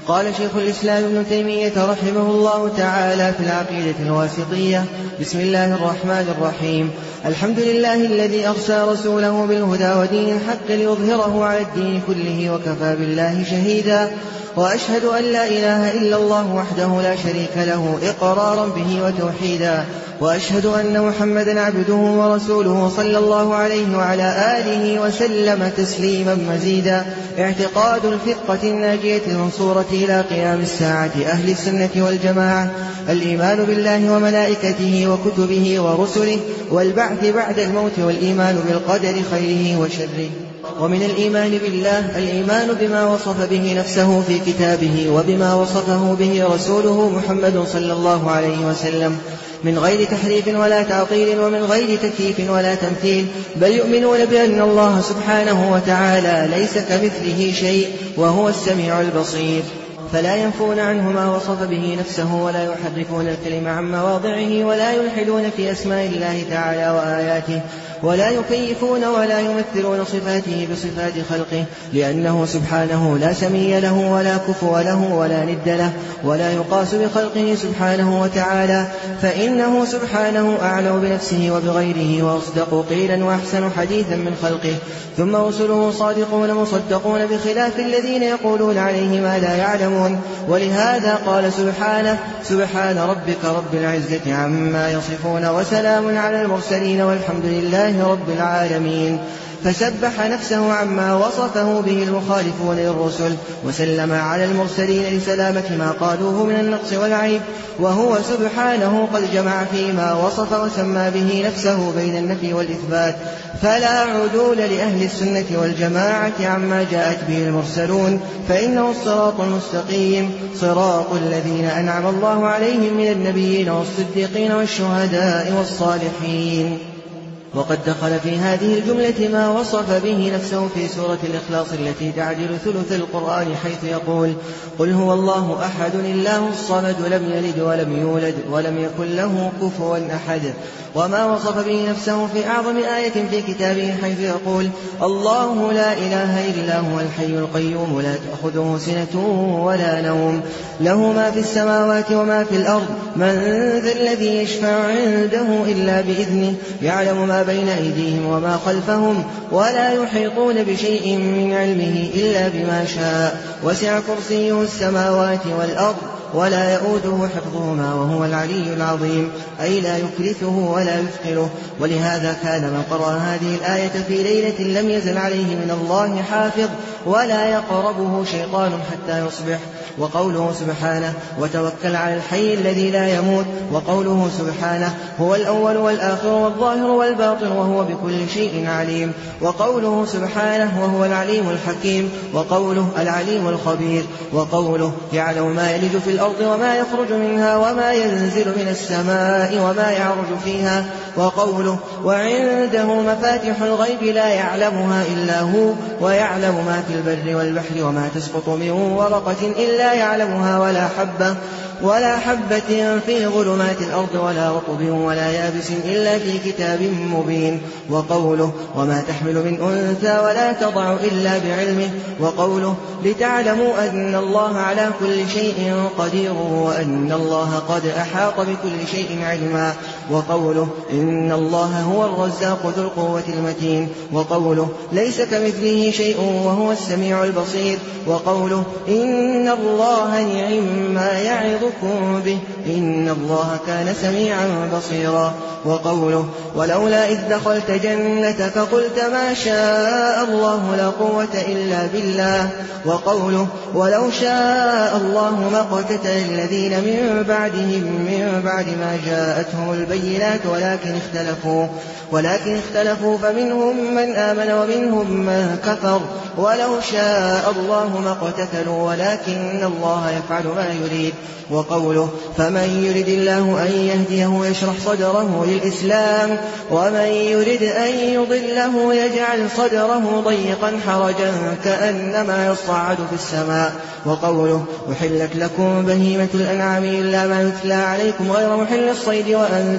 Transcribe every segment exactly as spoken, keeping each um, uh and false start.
قال شيخ الإسلام ابن تيمية رحمه الله تعالى في العقيدة الواسطية: بسم الله الرحمن الرحيم. الحمد لله الذي أرسل رسوله بالهدى ودين الحق ليظهره على الدين كله وكفى بالله شهيدا. وأشهد أن لا إله إلا الله وحده لا شريك له إقرارا به وتوحيدا. وأشهد أن محمدا عبده ورسوله صلى الله عليه وعلى آله وسلم تسليما مزيدا. اعتقاد الفرقة الناجية المنصورة إلى قيام الساعة أهل السنة والجماعة: الإيمان بالله وملائكته وكتبه ورسله والبعث بعد الموت والإيمان بالقدر خيره وشره. ومن الإيمان بالله الإيمان بما وصف به نفسه في كتابه وبما وصفه به رسوله محمد صلى الله عليه وسلم من غير تحريف ولا تعطيل ومن غير تكييف ولا تمثيل، بل يؤمنون بأن الله سبحانه وتعالى ليس كمثله شيء وهو السميع البصير، فلا ينفون عنه ما وصف به نفسه ولا يحرفون الكلم عن مواضعه ولا يلحدون في أسماء الله تعالى وآياته ولا يكيفون ولا يمثلون صفاته بصفات خلقه، لأنه سبحانه لا سمي له ولا كفو له ولا ند له ولا يقاس بخلقه سبحانه وتعالى، فإنه سبحانه أعلم بنفسه وبغيره وأصدق قيلا وأحسن حديثا من خلقه. ثم رسله صادقون مصدقون بخلاف الذين يقولون عليه ما لا يعلمون. ولهذا قال سبحانه: سبحان ربك رب العزة عما يصفون وسلام على المرسلين والحمد لله رب العالمين. فسبح نفسه عما وصفه به المخالفون للرسل وسلم على المرسلين لسلامة ما قالوه من النقص والعيب، وهو سبحانه قد جمع فيما وصف وسمى به نفسه بين النفي والإثبات، فلا عدول لأهل السنة والجماعة عما جاءت به المرسلون، فإنه الصراط المستقيم صراط الذين أنعم الله عليهم من النبيين والصديقين والشهداء والصالحين. وقد دخل في هذه الجملة ما وصف به نفسه في سورة الإخلاص التي تعدل ثلث القرآن، حيث يقول: قل هو الله أحد الله الصمد لم يلد ولم يولد ولم يكن له كفوا أحد. وما وصف به نفسه في أعظم آية في كتابه، حيث يقول: الله لا إله إلا هو الحي القيوم لا تأخذه سنة ولا نوم له ما في السماوات وما في الأرض من ذا الذي يشفع عنده إلا بإذنه يعلم ما بين أيديهم وما خلفهم ولا يحيطون بشيء من علمه إلا بما شاء وسع كرسيه السماوات والأرض ولا يؤوده حفظهما وهو العلي العظيم، أي لا يكلفه ولا يثقله. ولهذا كان من قرأ هذه الآية في ليلة لم يزل عليه من الله حافظ ولا يقربه شيطان حتى يصبح. وقوله سبحانه: وتوكل على الحي الذي لا يموت. وقوله سبحانه: هو الأول والآخر والظاهر والباطن وهو بكل شيء عليم. وقوله سبحانه: وهو العليم الحكيم. وقوله: العليم الخبير. وقوله: يعلم ما يلج في الأرض وما يخرج منها وما ينزل من السماء وما يعرج فيها. وقوله: وعنده مفاتح الغيب لا يعلمها إلا هو ويعلم ما في البر والبحر وما تسقط من ورقة إلا يعلمها ولا حبة ولا حبة في ظلمات الأرض ولا رطب ولا يابس إلا في كتاب مبين. وقوله: وما تحمل من أنثى ولا تضع إلا بعلمه. وقوله: لتعلموا أن الله على كل شيء قدير وأن الله قد أحاط بكل شيء علما. وقوله: إن الله هو الرزاق ذو القوة المتين. وقوله: ليس كمثله شيء وهو السميع البصير. وقوله: إن الله نعم ما يعظكم به إن الله كان سميعا بصيرا. وقوله: ولولا إذ دخلت جنتك قلت ما شاء الله لا قوة إلا بالله. وقوله: ولو شاء الله ما اقتتل الذين من بعدهم من بعد ما جاءتهم البينات ولكن اختلفوا ولكن اختلفوا فمنهم من آمن ومنهم من كفر ولو شاء الله ما اقتتلوا ولكن الله يفعل ما يريد. وقوله: فمن يرد الله أن يهديه يشرح صدره للإسلام ومن يرد أن يضله يجعل صدره ضيقا حرجا كأنما يصعد في السماء. وقوله: أحلت لكم بهيمة الأنعام إلا ما يتلى عليكم غير محل الصيد وأنتم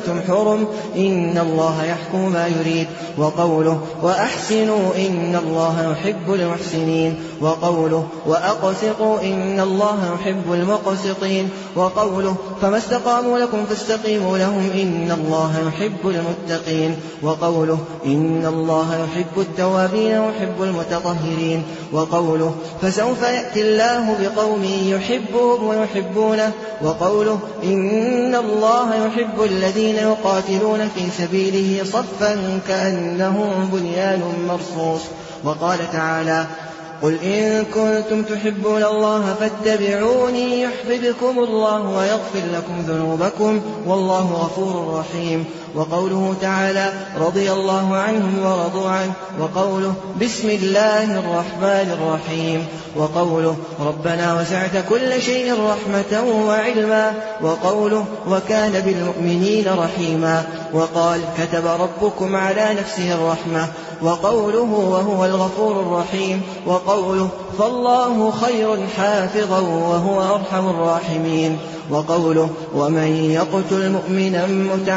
وأنتم حرم إن الله يحكم ما يريد. وقوله وأحسنوا إن الله يحب المحسنين. وقوله وأقسطوا إن الله يحب المقسطين. وقوله فما استقاموا لكم فاستقيموا لهم إن الله يحب المتقين. وقوله إن الله يحب التوابين ويحب المتطهرين. وقوله فسوف يأتي الله بقوم يحبهم ويحبونه. وقوله إن الله يحب الذين يقاتلون في سبيله صفا كأنهم بنيان مرصوص. وقال تعالى قل إن كنتم تحبون الله فاتبعوني يحببكم الله ويغفر لكم ذنوبكم والله غفور رحيم. وقوله تعالى رضي الله عنهم ورضوا عنه. وقوله بسم الله الرحمن الرحيم. وقوله ربنا وسعت كل شيء رحمة وعلما. وقوله وكان بالمؤمنين رحيما. وقال كتب ربكم على نفسه الرحمة. وقوله وهو الغفور الرحيم. وقوله فالله خير حافظا وهو أرحم الراحمين. وقوله ومن يقتل مؤمنا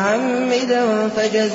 متعمدا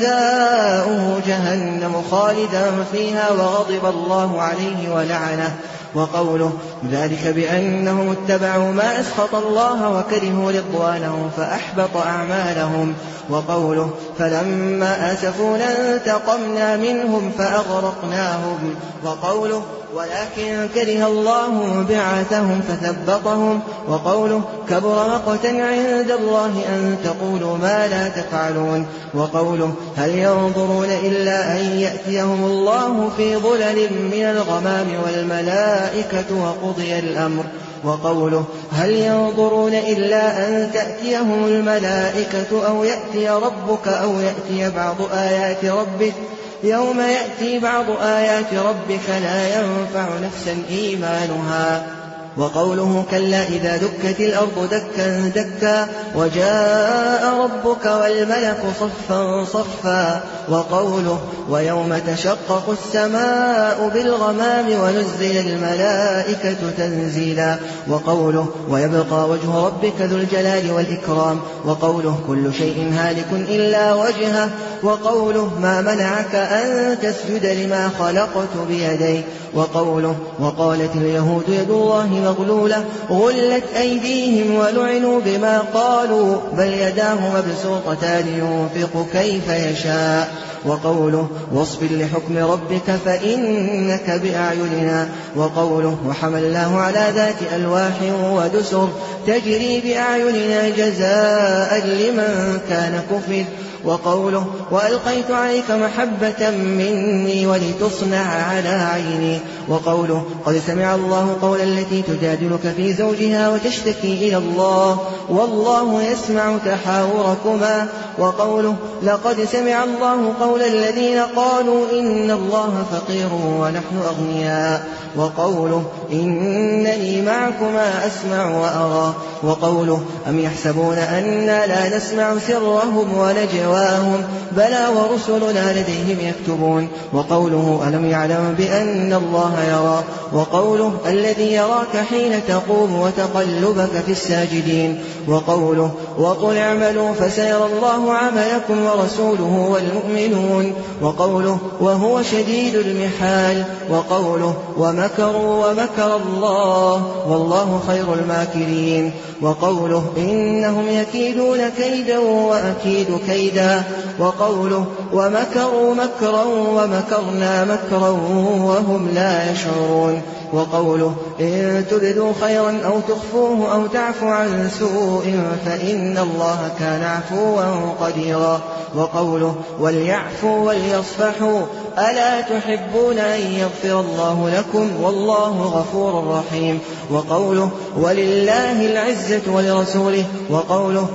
فجزاؤه جهنم خالدا فيها وغضب الله عليه ولعنه. وقوله ذلك بأنهم اتبعوا ما أسخط الله وكرهوا رضوانه فأحبط أعمالهم. وقوله فلما آسفونا انتقمنا منهم فأغرقناهم. وقوله ولكن كره الله بعثهم فثبطهم. وقوله كبر مقتا عند الله أن تقولوا ما لا تفعلون. وقوله هل ينظرون إلا أن يأتيهم الله في ظلل من الغمام والملائكة وقضي الأمر. وقوله هل ينظرون إلا أن تأتيهم الملائكة أو يأتي ربك أو يأتي بعض آيات ربك يوم يأتي بعض آيات ربك لا ينفع نفسا إيمانها. وقوله كلا إذا دكت الأرض دكا دكا وجاء ربك والملك صفا صفا. وقوله ويوم تشقق السماء بالغمام ونزل الملائكة تنزيلا. وقوله ويبقى وجه ربك ذو الجلال والإكرام. وقوله كل شيء هالك إلا وجهه. وقوله ما منعك أن تسجد لما خلقت بيدي. وقوله وقالت اليهود يد الله مغلولة غلت أيديهم ولعنوا بما قالوا بل يداه مبسوطتان ينفق كيف يشاء. وقوله واصبر لحكم ربك فإنك بأعيننا. وقوله وحملناه على ذات ألواح ودسر تجري بأعيننا جزاء لمن كان كفر. وقوله وألقيت عليك محبة مني ولتصنع على عيني. وقوله قد سمع الله قول التي تجادلك في زوجها وتشتكي إلى الله والله يسمع تحاوركما. وقوله لقد سمع الله قول الذين قالوا إن الله فقير ونحن أغنياء. وقوله إنني معكما أسمع وأرى. وقوله أم يحسبون أنا لا نسمع سرهم ونجواهم بلى ورسلنا لديهم يكتبون. وقوله ألم يعلم بأن الله يرى. وقوله الذي يراك حين تقوم وتقلبك في الساجدين. وقوله وقل اعملوا فسيرى الله عملكم ورسوله والمؤمنون. وقوله وهو شديد المحال. وقوله ومكروا ومكر الله والله خير الماكرين. وقوله إنهم يكيدون كيدا وأكيد كيدا. وقوله ومكروا مكرا ومكرنا مكرا وهم لا يشعرون. وقوله إن تبدوا خيرا أو تخفوه أو تعفو عن سوء فإن الله كان عفوا قديرا. وقوله وليعفوا وليصفحوا ألا تحبون أن يغفر الله لكم والله غفور رحيم. وقوله ولله العزة ولرسوله. وقوله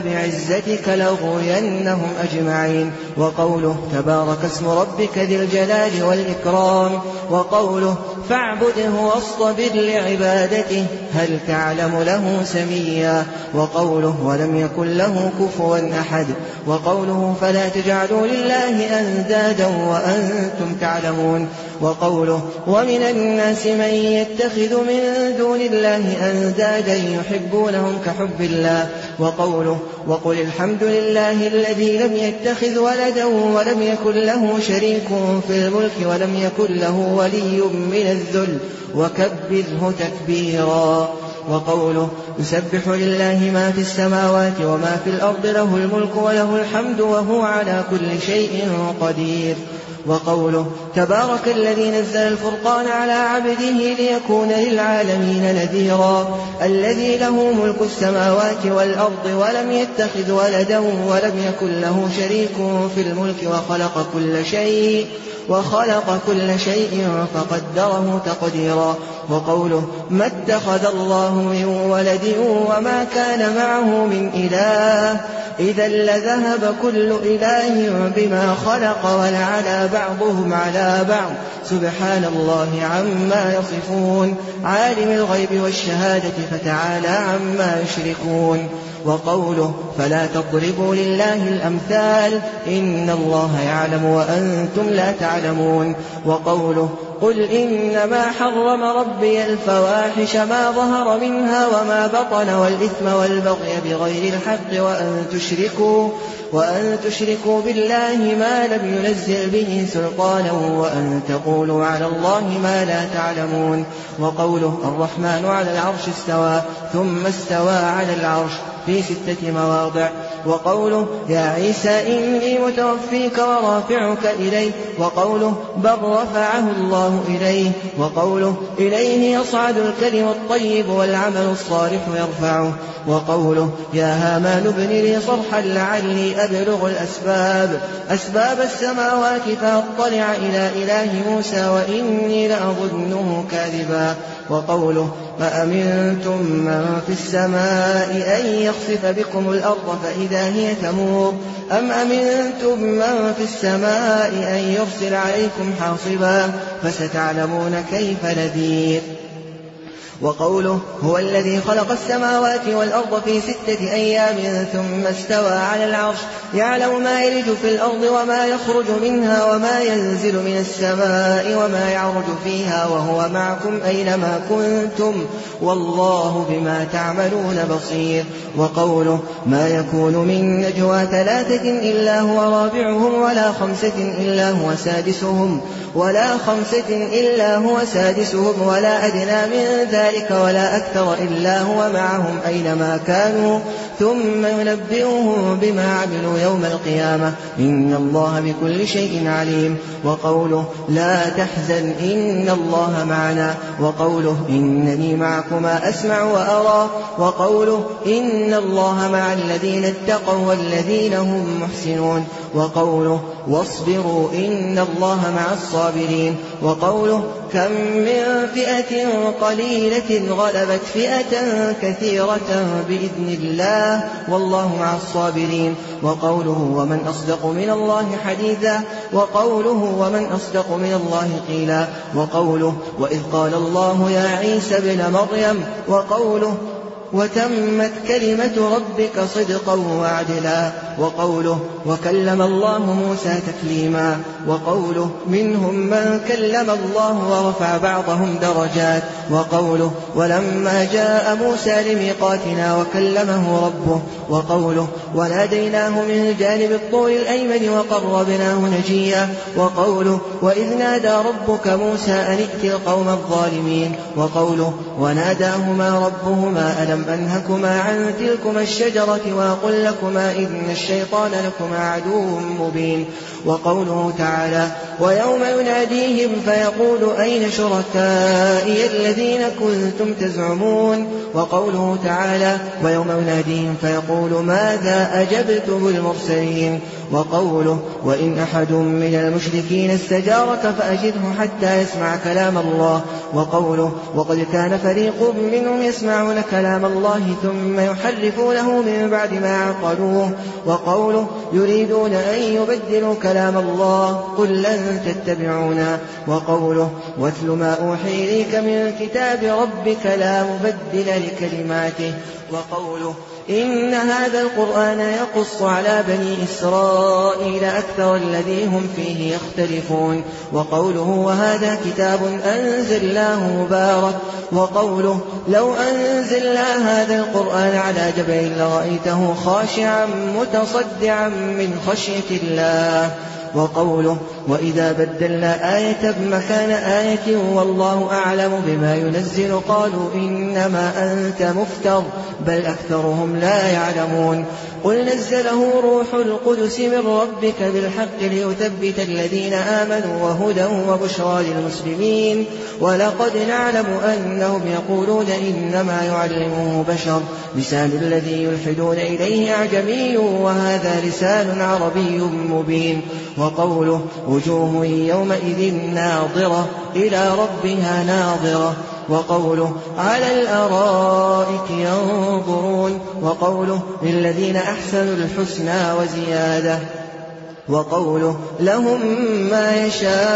فبعزتك لأغوينهم أجمعين. وقوله تبارك اسم ربك ذي الجلال والإكرام. وقوله فاعبده واصطبر لعبادته هل تعلم له سميا. وقوله ولم يكن له كفوا أحد. وقوله فلا تجعلوا لله أندادا وأنتم تعلمون. وقوله ومن الناس من يتخذ من دون الله أندادا يحبونهم كحب الله وقوله وقل الحمد لله الذي لم يتخذ ولدا ولم يكن له شريك في الملك ولم يكن له ولي من الذل وكبره تكبيرا. وقوله يسبح لله ما في السماوات وما في الأرض له الملك وله الحمد وهو على كل شيء قدير. وقوله تبارك الذي نزل الفرقان على عبده ليكون للعالمين نذيرا الذي له ملك السماوات والأرض ولم يتخذ ولدا ولم يكن له شريك في الملك وخلق كل شيء وخلق كل شيء فقدره تقديرا. وقوله ما اتخذ الله من ولد وما كان معه من إله إذا لذهب كل إله بما خلق ولعلى بعضهم على بعض سبحان الله عما يصفون عالم الغيب والشهادة فتعالى عما يشركون. وقوله فلا تضربوا لله الأمثال إن الله يعلم وأنتم لا تعلمون. وقوله قل إنما حرم ربي الفواحش ما ظهر منها وما بطن والإثم والبغي بغير الحق وأن تشركوا وأن تشركوا بالله ما لم ينزل به سلطانا وأن تقولوا على الله ما لا تعلمون. وقوله الرحمن على العرش استوى ثم استوى على العرش في ستة مواضع. وقوله يا عيسى إني متوفيك ورافعك إليه. وقوله بل رفعه الله إليه. وقوله إليه يصعد الكلم الطيب والعمل الصالح يرفعه. وقوله يا هامان ابن لي صرحا لعلي أبلغ الأسباب أسباب السماوات فأطلع إلى إله موسى وإني لأظنه كاذبا. وقوله فأمنتم من في السماء أن يخسف بكم الأرض فإذا هي تمور أم أمنتم من في السماء أن يرسل عليكم حاصبا فستعلمون كيف نذير. وقوله هو الذي خلق السماوات والأرض في ستة أيام ثم استوى على العرش يعلم ما يلج في الأرض وما يخرج منها وما ينزل من السماء وما يعرج فيها وهو معكم أينما كنتم والله بما تعملون بصير. وقوله ما يكون من نجوى ثلاثة إلا هو رابعهم ولا خمسة إلا هو سادسهم ولا خمسة إلا هو سادسهم ولا أدنى من ذلك ولا أكثر إلا هو معهم أينما كانوا ثم ينبئهم بما عملوا يوم القيامة إن الله بكل شيء عليم. وقوله لا تحزن إن الله معنا. وقوله إنني معكما أسمع وأرى. وقوله إن الله مع الذين اتقوا والذين هم محسنون. وقوله واصبروا إن الله مع الصابرين. وقوله كم من فئة قليلة غلبت فئة كثيرة بإذن الله والله مع الصابرين. وقوله ومن أصدق من الله حديثا. وقوله ومن أصدق من الله قيلا. وقوله وإذ قال الله يا عيسى ابن مريم. وقوله وتمت كلمة ربك صدقا وعدلا. وقوله وكلم الله موسى تكليما. وقوله منهم من كلم الله ورفع بعضهم درجات. وقوله ولما جاء موسى لميقاتنا وكلمه ربه. وقوله وناديناه من جانب الطور الأيمن وقربناه نجيا. وقوله وإذ نادى ربك موسى أن ائت القوم الظالمين. وقوله وناداهما ربهما ألم أنهكما عن تلكما الشجرة وأقل لكما إن الشيطان لكما عدو مبين. وقوله تعالى ويوم يناديهم فيقول أين شركائي الذين كنتم تزعمون. وقوله تعالى ويوم يناديهم فيقول ماذا أجبتم المرسلين. وقوله وإن أحد من المشركين استجارك فأجره حتى يسمع كلام الله. وقوله وقد كان فريق منهم يسمعون كلام الله ثم يحرفونه من بعد ما عقلوه. وقوله يريدون أن يبدلوا كلام الله قل لن تتبعونا. وقوله واتل ما أوحي إليك من كتاب ربك لا مبدل لكلماته. وقوله إن هذا القرآن يقص على بني إسرائيل أكثر الذي هم فيه يختلفون. وقوله وهذا كتاب أنزلناه مبارك. وقوله لو أنزلنا هذا القرآن على جبل لرأيته خاشعا متصدعا من خشية الله. وقوله وإذا بدلنا آية مكان آية والله أعلم بما ينزل قالوا إنما أنت مفتر بل أكثرهم لا يعلمون. قل نزله روح القدس من ربك بالحق ليثبت الذين آمنوا وهدى وبشرى للمسلمين. ولقد نعلم أنهم يقولون إنما يعلمه بشر لسان الذي يلحدون إليه أعجمي وهذا لسان عربي مبين. وقوله وجوه يومئذ ناظرة إلى ربها ناظرة. وقوله على الأرائك ينظرون. وقوله للذين أحسنوا الحسنى وزيادة. وقوله لهم ما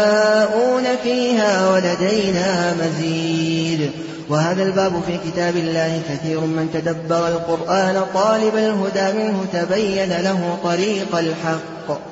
يشاءون فيها ولدينا مزيد. وهذا الباب في كتاب الله كثير من تدبر القرآن طالب الهدى منه تبين له طريق الحق.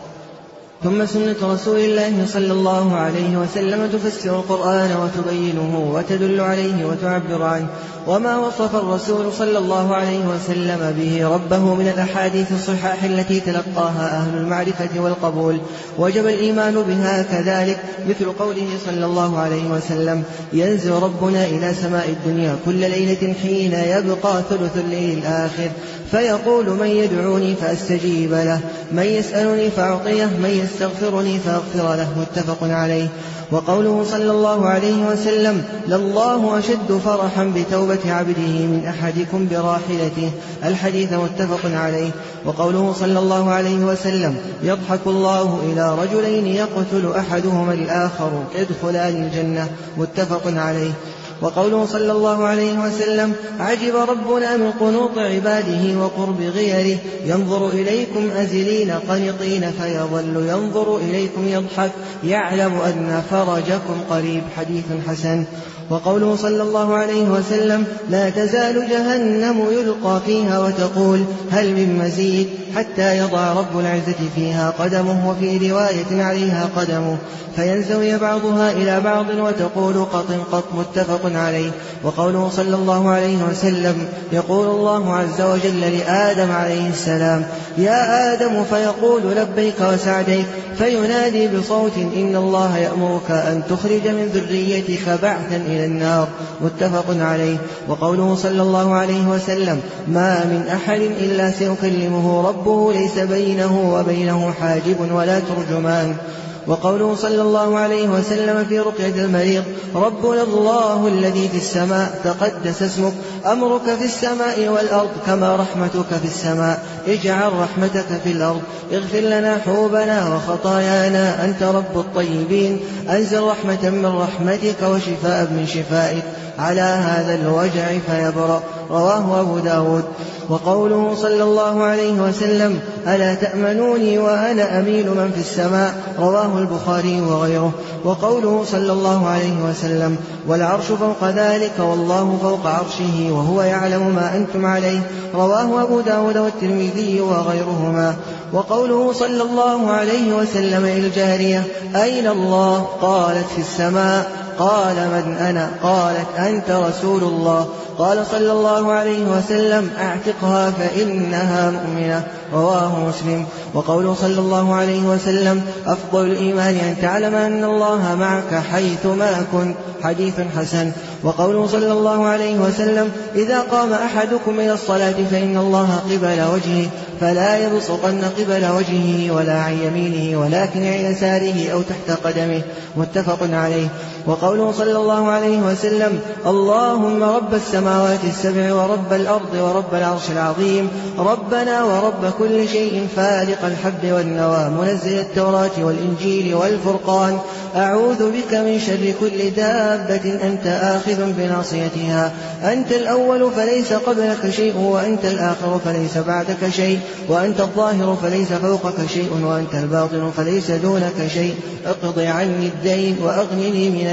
ثم سنة رسول الله صلى الله عليه وسلم تفسر القرآن وتبينه وتدل عليه وتعبر عنه. وما وصف الرسول صلى الله عليه وسلم به ربه من الأحاديث الصحاح التي تلقاها أهل المعرفة والقبول وجب الإيمان بها كذلك، مثل قوله صلى الله عليه وسلم ينزل ربنا إلى سماء الدنيا كل ليلة حين يبقى ثلث الليل الآخر فيقول من يدعوني فأستجيب له، من يسألني فأعطيه، من يستغفرني فأغفر له، متفق عليه. وقوله صلى الله عليه وسلم لله أشد فرحا بتوبة عبده من أحدكم براحلته، الحديث متفق عليه. وقوله صلى الله عليه وسلم يضحك الله إلى رجلين يقتل أحدهما الآخر يدخلان الجنة، متفق عليه. وقوله صلى الله عليه وسلم عجب ربنا من قنوط عباده وقرب غيره، ينظر إليكم أزلين قنطين فيظل ينظر إليكم يضحك يعلم أن فرجكم قريب، حديث حسن. وقوله صلى الله عليه وسلم لا تزال جهنم يلقى فيها وتقول هل من مزيد حتى يضع رب العزة فيها قدمه، وفي رواية عليها قدمه، فينزوي بعضها إلى بعض وتقول قط قط، متفق عليه. وقوله صلى الله عليه وسلم يقول الله عز وجل لآدم عليه السلام يا آدم فيقول لبيك وسعديك، فينادي بصوت إن الله يأمرك أن تخرج من ذريتك بعثا إلى النار، متفق عليه. وقوله صلى الله عليه وسلم ما من أحد إلا سيكلمه ربه ليس بينه وبينه حاجب ولا ترجمان. وقوله صلى الله عليه وسلم في رقية المريض ربنا الله الذي في السماء تقدس اسمك، أمرك في السماء والأرض كما رحمتك في السماء، اجعل رحمتك في الأرض، اغفر لنا حوبنا وخطايانا أنت رب الطيبين، أنزل رحمة من رحمتك وشفاء من شفائك على هذا الوجع فيبرأ، رواه أبو داود. وقوله صلى الله عليه وسلم ألا تأمنوني وأنا أمين من في السماء، رواه البخاري وغيره. وقوله صلى الله عليه وسلم والعرش فوق ذلك والله فوق عرشه وهو يعلم ما أنتم عليه، رواه أبو داود والترمذي وغيرهما. وقوله صلى الله عليه وسلم الجارية أين الله؟ قالت في السماء، قال من أنا؟ قالت أنت رسول الله. قال صلى الله عليه وسلم اعتقها فإنها مؤمنة، رواه مسلم. وقوله صلى الله عليه وسلم أفضل الإيمان أن تعلم أن الله معك حيثما كنت، حديث حسن. وقوله صلى الله عليه وسلم إذا قام أحدكم إلى الصلاة فإن الله قبل وجهه فلا يبصقن قبل وجهه ولا عن يمينه ولكن عن يساره أو تحت قدمه، متفق عليه. وقوله صلى الله عليه وسلم اللهم رب السماوات السبع ورب الأرض ورب العرش العظيم، ربنا ورب كل شيء فالق الحب والنوى، منزل التوراة والإنجيل والفرقان، أعوذ بك من شر كل دابة أنت آخذ بناصيتها، أنت الأول فليس قبلك شيء وأنت الآخر فليس بعدك شيء، وأنت الظاهر فليس فوقك شيء وأنت الباطن فليس دونك شيء، اقض عني الدين وأغنني من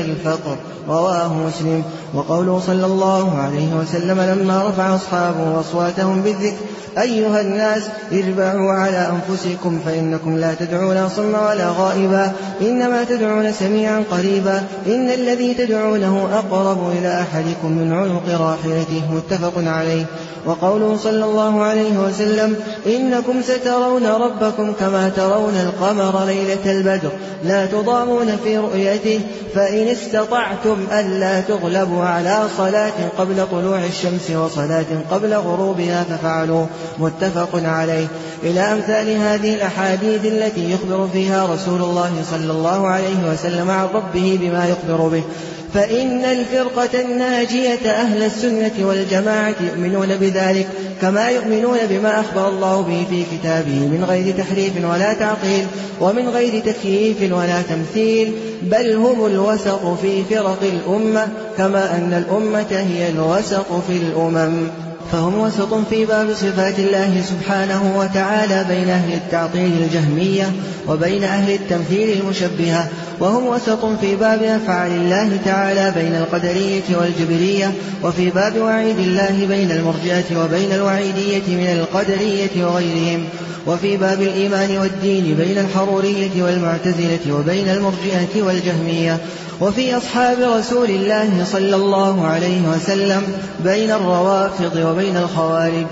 الفقر. رواه مسلم. وقوله صلى الله عليه وسلم لما رفع أصحابه أصواتهم بالذكر أيها الناس اربعوا على أنفسكم فإنكم لا تدعون صما ولا غائبا إنما تدعون سميعا قريبا إن الذي تدعونه أقرب إلى أحدكم من عنق راحلته. متفق عليه. وقوله صلى الله عليه وسلم إنكم سترون ربكم كما ترون القمر ليلة البدر لا تضامون في رؤيته فإن استطعتم ألا تغلبوا على صلاة قبل طلوع الشمس وصلاة قبل غروبها ففعلوا. متفق عليه. إلى أمثال هذه الأحاديث التي يخبر فيها رسول الله صلى الله عليه وسلم عن ربه بما يخبر به. فإن الفرقة الناجية أهل السنة والجماعة يؤمنون بذلك كما يؤمنون بما أخبر الله به في كتابه من غير تحريف ولا تعطيل ومن غير تكييف ولا تمثيل، بل هم الوسط في فرق الأمة كما أن الأمة هي الوسط في الأمم. فهم وسط في باب صفات الله سبحانه وتعالى بين أهل التعطيل الجهمية وبين أهل التمثيل المشبهة، وهم وسط في باب أفعال الله تعالى بين القدرية والجبرية، وفي باب وعيد الله بين المرجئة وبين الوعيدية من القدرية وغيرهم، وفي باب الإيمان والدين بين الحرورية والمعتزلة وبين المرجئة والجهمية، وفي أصحاب رسول الله صلى الله عليه وسلم بين الروافض وبين الخوارج.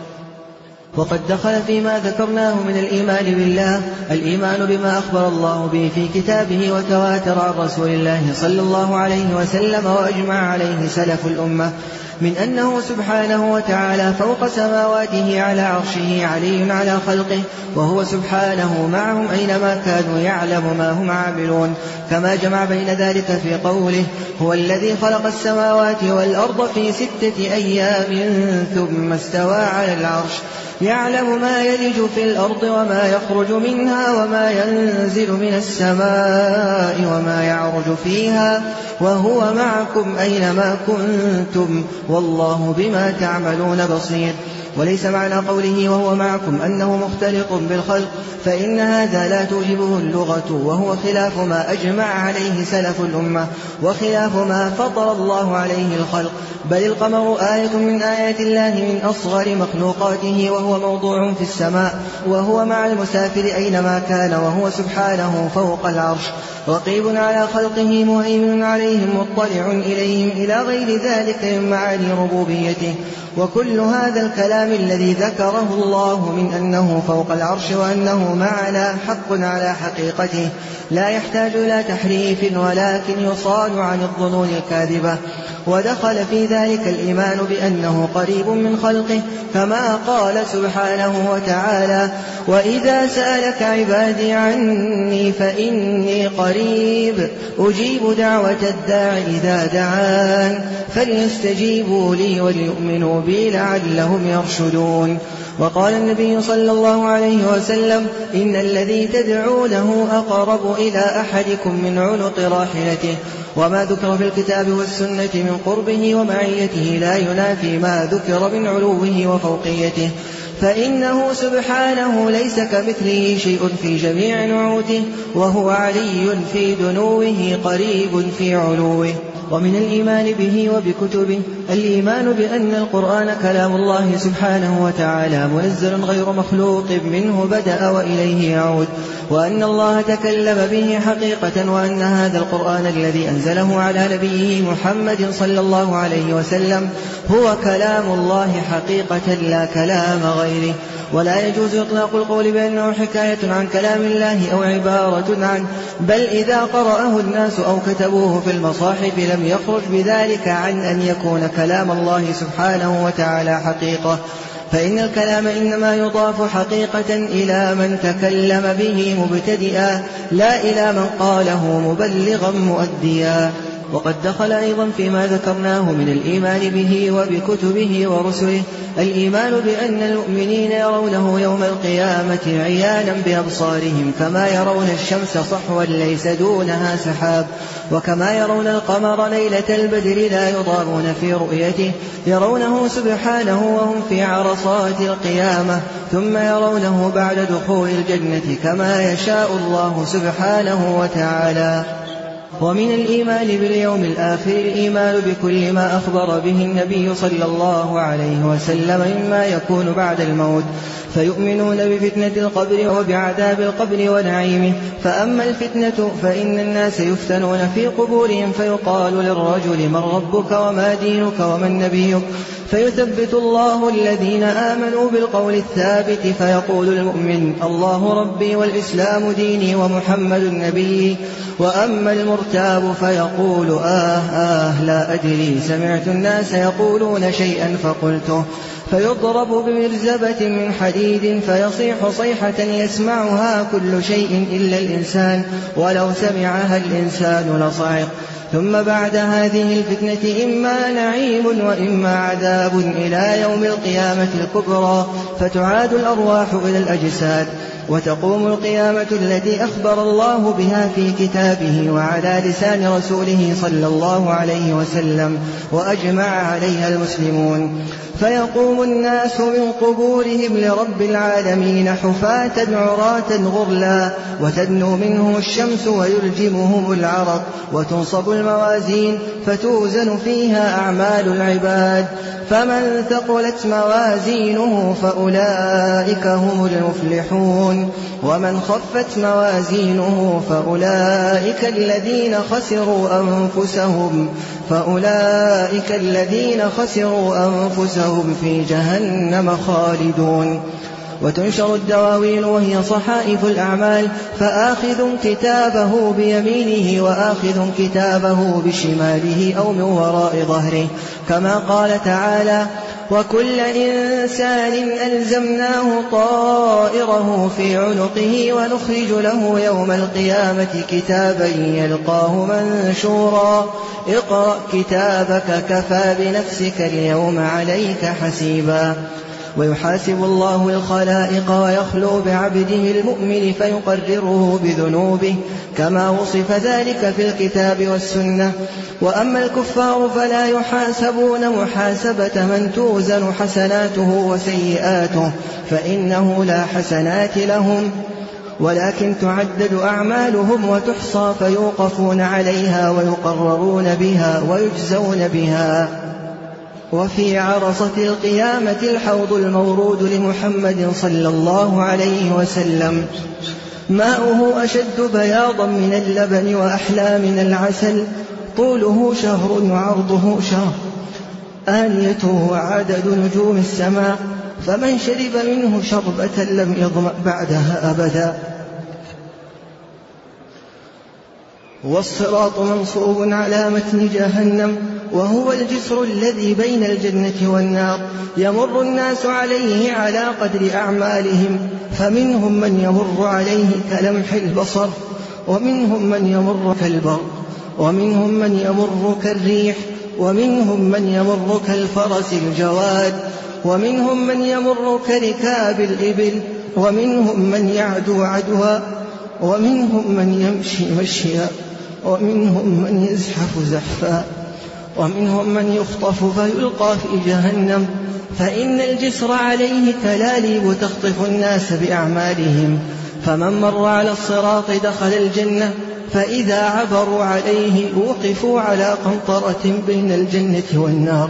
وقد دخل فيما ذكرناه من الإيمان بالله الإيمان بما أخبر الله به في كتابه وتواتر عن رسول الله صلى الله عليه وسلم وأجمع عليه سلف الأمة من أنه سبحانه وتعالى فوق سماواته على عرشه علي على خلقه، وهو سبحانه معهم أينما كانوا يعلم ما هم عاملون، كما جمع بين ذلك في قوله هو الذي خلق السماوات والأرض في ستة أيام ثم استوى على العرش يعلم ما يلج في الأرض وما يخرج منها وما ينزل من السماء وما يعرج فيها وهو معكم أينما كنتم والله بما تعملون بصير. وليس معنى قوله وهو معكم أنه مختلط بالخلق، فإن هذا لا توجبه اللغة، وهو خلاف ما أجمع عليه سلف الأمة وخلاف ما فطر الله عليه الخلق، بل القمر آية من آيات الله من أصغر مخلوقاته، وهو موضوع في السماء، وهو مع المسافر أينما كان، وهو سبحانه فوق العرش رقيب على خلقه مهيمن عليهم مطلع إليهم إلى غير ذلك من معاني ربوبيته. وكل هذا الكلام الذي ذكره الله من أنه فوق العرش وأنه معنا حق على حقيقته لا يحتاج إلى تحريف، ولكن يصان عن الظنون الكاذبة. ودخل في ذلك الإيمان بأنه قريب من خلقه، كما قال سبحانه وتعالى وإذا سألك عبادي عني فإني قريب أجيب دعوة الداع إذا دعان فليستجيبوا لي وليؤمنوا بي لعلهم يرشدون. وقال النبي صلى الله عليه وسلم إن الذي تدعونه أقرب إلى أحدكم من عنق راحلته. وما ذكر في الكتاب والسنة من قربه ومعيته لا ينافي ما ذكر من علوه وفوقيته، فإنه سبحانه ليس كمثله شيء في جميع نعوته، وهو علي في دنوه قريب في علوه. ومن الإيمان به وبكتبه الإيمان بأن القرآن كلام الله سبحانه وتعالى منزل غير مخلوق منه بدأ وإليه يعود، وأن الله تكلم به حقيقة، وأن هذا القرآن الذي أنزله على نبيه محمد صلى الله عليه وسلم هو كلام الله حقيقة لا كلام غيره. ولا يجوز إطلاق القول بأنه حكاية عن كلام الله أو عبارة عنه، بل إذا قرأه الناس أو كتبوه في المصاحف لم يخرج بذلك عن أن يكون كلام الله سبحانه وتعالى حقيقة، فإن الكلام إنما يضاف حقيقة إلى من تكلم به مبتدئا لا إلى من قاله مبلغا مؤديا. وقد دخل أيضا فيما ذكرناه من الإيمان به وبكتبه ورسله الإيمان بأن المؤمنين يرونه يوم القيامة عيانا بأبصارهم، كما يرون الشمس صحوا ليس دونها سحاب، وكما يرون القمر ليلة البدر لا يضامون في رؤيته، يرونه سبحانه وهم في عرصات القيامة، ثم يرونه بعد دخول الجنة كما يشاء الله سبحانه وتعالى. ومن الإيمان باليوم الآخر الإيمان بكل ما أخبر به النبي صلى الله عليه وسلم مما يكون بعد الموت، فيؤمنون بفتنة القبر وبعذاب القبر ونعيمه. فأما الفتنة فإن الناس يفتنون في قبورهم فيقال للرجل من ربك وما دينك ومن نبيك، فيثبت الله الذين آمنوا بالقول الثابت، فيقول المؤمن الله ربي والإسلام ديني ومحمد نبي. وأما المرتاب فيقول آه آه لا أدري، سمعت الناس يقولون شيئا فقلته، فيضرب بمرزبة من حديد فيصيح صيحة يسمعها كل شيء إلا الإنسان، ولو سمعها الإنسان لصعق. ثم بعد هذه الفتنة إما نعيم وإما عذاب إلى يوم القيامة الكبرى، فتعاد الأرواح إلى الأجساد، وتقوم القيامة التي أخبر الله بها في كتابه وعلى لسان رسوله صلى الله عليه وسلم وأجمع عليها المسلمون. فيقوم الناس من قبورهم لرب العالمين حفاة عراة غرلا، وتدنو منهم الشمس ويلجمهم العرق، وتنصب الموازين فتوزن فيها أعمال العباد، فمن ثقلت موازينه فأولئك هم المفلحون، ومن خفت موازينه فأولئك الذين خسروا أنفسهم فأولئك الذين خسروا أنفسهم في جهنم خالدون. وتنشر الدواوين وهي صحائف الأعمال، فآخذ كتابه بيمينه وآخذ كتابه بشماله أو من وراء ظهره، كما قال تعالى وكل إنسان ألزمناه طائره في عنقه ونخرج له يوم القيامة كتابا يلقاه منشورا اقرأ كتابك كفى بنفسك اليوم عليك حسيبا. ويحاسب الله الخلائق ويخلو بعبده المؤمن فيقرره بذنوبه كما وصف ذلك في الكتاب والسنة. وأما الكفار فلا يحاسبون محاسبة من توزن حسناته وسيئاته، فإنه لا حسنات لهم، ولكن تعدد أعمالهم وتحصى فيوقفون عليها ويقررون بها ويجزون بها. وفي عرصة القيامة الحوض المورود لمحمد صلى الله عليه وسلم، ماؤه أشد بياضا من اللبن وأحلى من العسل، طوله شهر وعرضه شهر، آنيته عدد نجوم السماء، فمن شرب منه شربة لم يظمأ بعدها أبدا. والصراط منصوب على متن جهنم، وهو الجسر الذي بين الجنة والنار، يمر الناس عليه على قدر أعمالهم، فمنهم من يمر عليه كلمح البصر، ومنهم من يمر كالبرق، ومنهم من يمر كالريح، ومنهم من يمر كالفرس الجواد، ومنهم من يمر كركاب الإبل، ومنهم من يعدو عدوا، ومنهم من يمشي مشيا، ومنهم من يزحف زحفا، ومنهم من يخطف فيلقى في جهنم، فإن الجسر عليه كلاليب تخطف الناس بأعمالهم، فمن مر على الصراط دخل الجنة، فإذا عبروا عليه وقفوا على قنطرة بين الجنة والنار،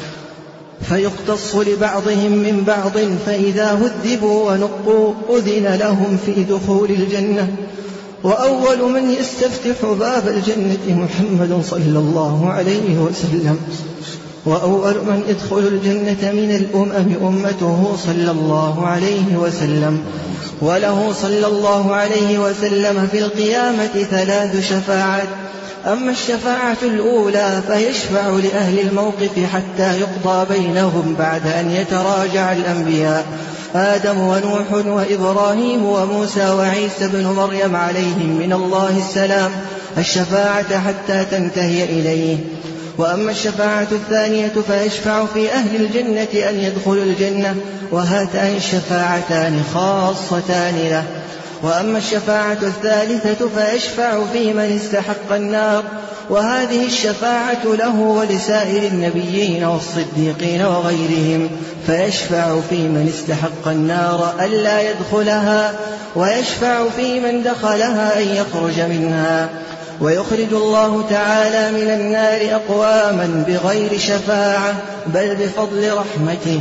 فيقتص لبعضهم من بعض، فإذا هذبوا ونقوا أذن لهم في دخول الجنة. وأول من يستفتح باب الجنة محمد صلى الله عليه وسلم، وأول من يدخل الجنة من الأمم أمته صلى الله عليه وسلم. وله صلى الله عليه وسلم في القيامة ثلاث شفاعات. أما الشفاعة الأولى فيشفع لأهل الموقف حتى يقضى بينهم بعد أن يتراجع الأنبياء آدم ونوح وإبراهيم وموسى وعيسى بن مريم عليهم من الله السلام الشفاعة حتى تنتهي إليه. وأما الشفاعة الثانية فيشفع في أهل الجنة أن يدخلوا الجنة، وهاتان الشفاعتان خاصتان له. وأما الشفاعة الثالثة فيشفع في من استحق النار، وهذه الشفاعة له ولسائر النبيين والصديقين وغيرهم، فيشفع في من استحق النار ألا يدخلها، ويشفع في من دخلها أن يخرج منها. ويخرج الله تعالى من النار أقواما بغير شفاعة بل بفضل رحمته،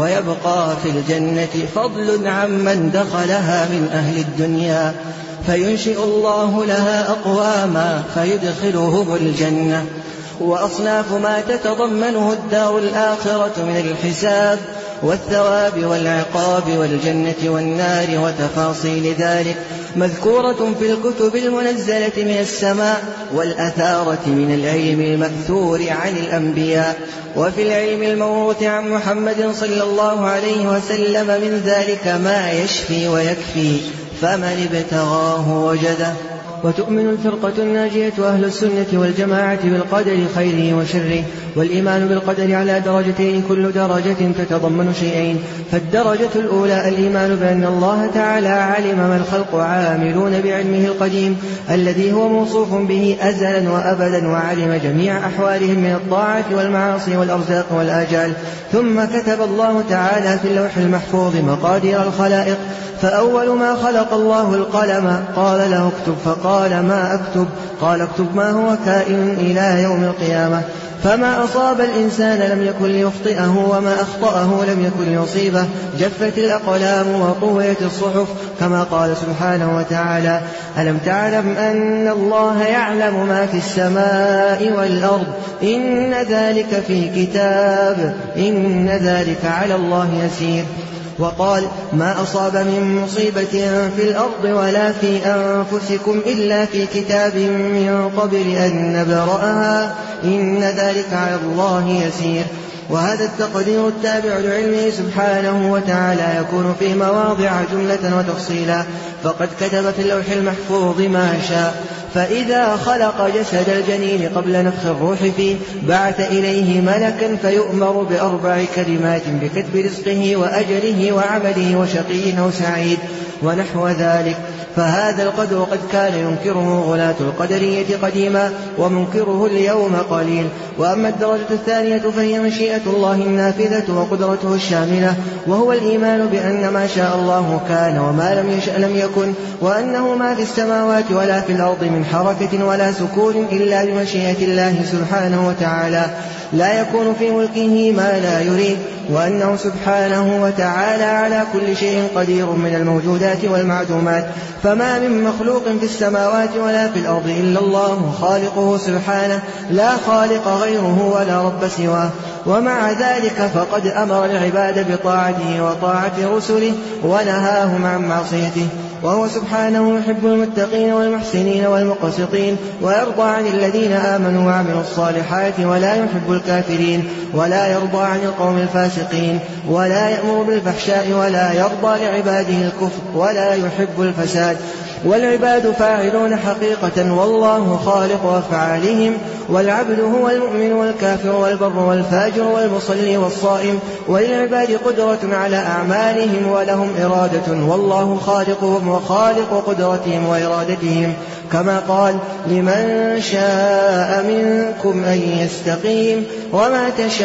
ويبقى في الجنة فضل عمن دخلها من أهل الدنيا، فينشئ الله لها أقواما فيدخلهم الجنة. وأصناف ما تتضمنه الدار الآخرة من الحساب والثواب والعقاب والجنة والنار وتفاصيل ذلك مذكورة في الكتب المنزلة من السماء، والأثارة من العلم المأثور عن الأنبياء، وفي العلم الموروث عن محمد صلى الله عليه وسلم من ذلك ما يشفي ويكفي، فمن ابتغاه وجده. وتؤمن الفرقة الناجية أهل السنة والجماعة بالقدر خيره وشره. والإيمان بالقدر على درجتين، كل درجة تتضمن شيئين. فالدرجة الأولى الإيمان بأن الله تعالى علم ما الخلق عاملون بعلمه القديم الذي هو موصوف به أزلا وأبدا، وعلم جميع أحوالهم من الطاعة والمعاصي والأرزاق والآجال. ثم كتب الله تعالى في اللوح المحفوظ مقادير الخلائق، فأول ما خلق الله القلم قال له اكتب، فقال ما أكتب؟ قال اكتب ما هو كائن إلى يوم القيامة. فما أصاب الإنسان لم يكن ليخطئه، وما أخطأه لم يكن ليصيبه. جفت الأقلام وطويت الصحف، كما قال سبحانه وتعالى: ألم تعلم أن الله يعلم ما في السماء والأرض، إن ذلك في كتاب، إن ذلك على الله يسير. وقال: ما أصاب من مصيبة في الأرض ولا في أنفسكم إلا في كتاب من قبل أن نبرأها، إن ذلك على الله يسير. وهذا التقدير التابع لعلمه سبحانه وتعالى يكون في مواضع جملة وتفصيلا، فقد كتب في اللوح المحفوظ ما شاء. فإذا خلق جسد الجنين قبل نفخ الروح فيه بعث إليه ملكا فيؤمر بأربع كلمات بكتب رزقه وأجله وعمله وشقي أو سعيد ونحو ذلك. فهذا القدر قد كان ينكره غلاة القدرية قديما، ومنكره اليوم قليل. وأما الدرجة الثانية فهي مشيئة الله النافذة وقدرته الشاملة، وهو الإيمان بأن ما شاء الله كان وما لم يشأ لم يكن، وأنه ما في السماوات ولا في الأرض من حركة ولا سكون إلا بمشيئة الله سبحانه وتعالى، لا يكون في ملكه ما لا يريد، وأنه سبحانه وتعالى على كل شيء قدير من الموجودات والمعدومات. فما من مخلوق في السماوات ولا في الأرض إلا الله خالقه سبحانه، لا خالق غيره ولا رب سواه. ومع ذلك فقد أمر العباد بطاعته وطاعة رسله ونهاهم عن معصيته، وهو سبحانه يحب المتقين والمحسنين والمقسطين، ويرضى عن الذين آمنوا وعملوا الصالحات، ولا يحب الكافرين، ولا يرضى عن القوم الفاسقين، ولا يأمر بالفحشاء، ولا يرضى لعباده الكفر، ولا يحب الفساد. والعباد فاعلون حقيقة، والله خالق أفعالهم، والعبد هو المؤمن والكافر والبر والفاجر والمصلي والصائم. وللعباد قدرة على أعمالهم ولهم إرادة، والله خالقهم وخالق قدرتهم وإرادتهم، كما قال: لمن شاء منكم أن يستقيم، وما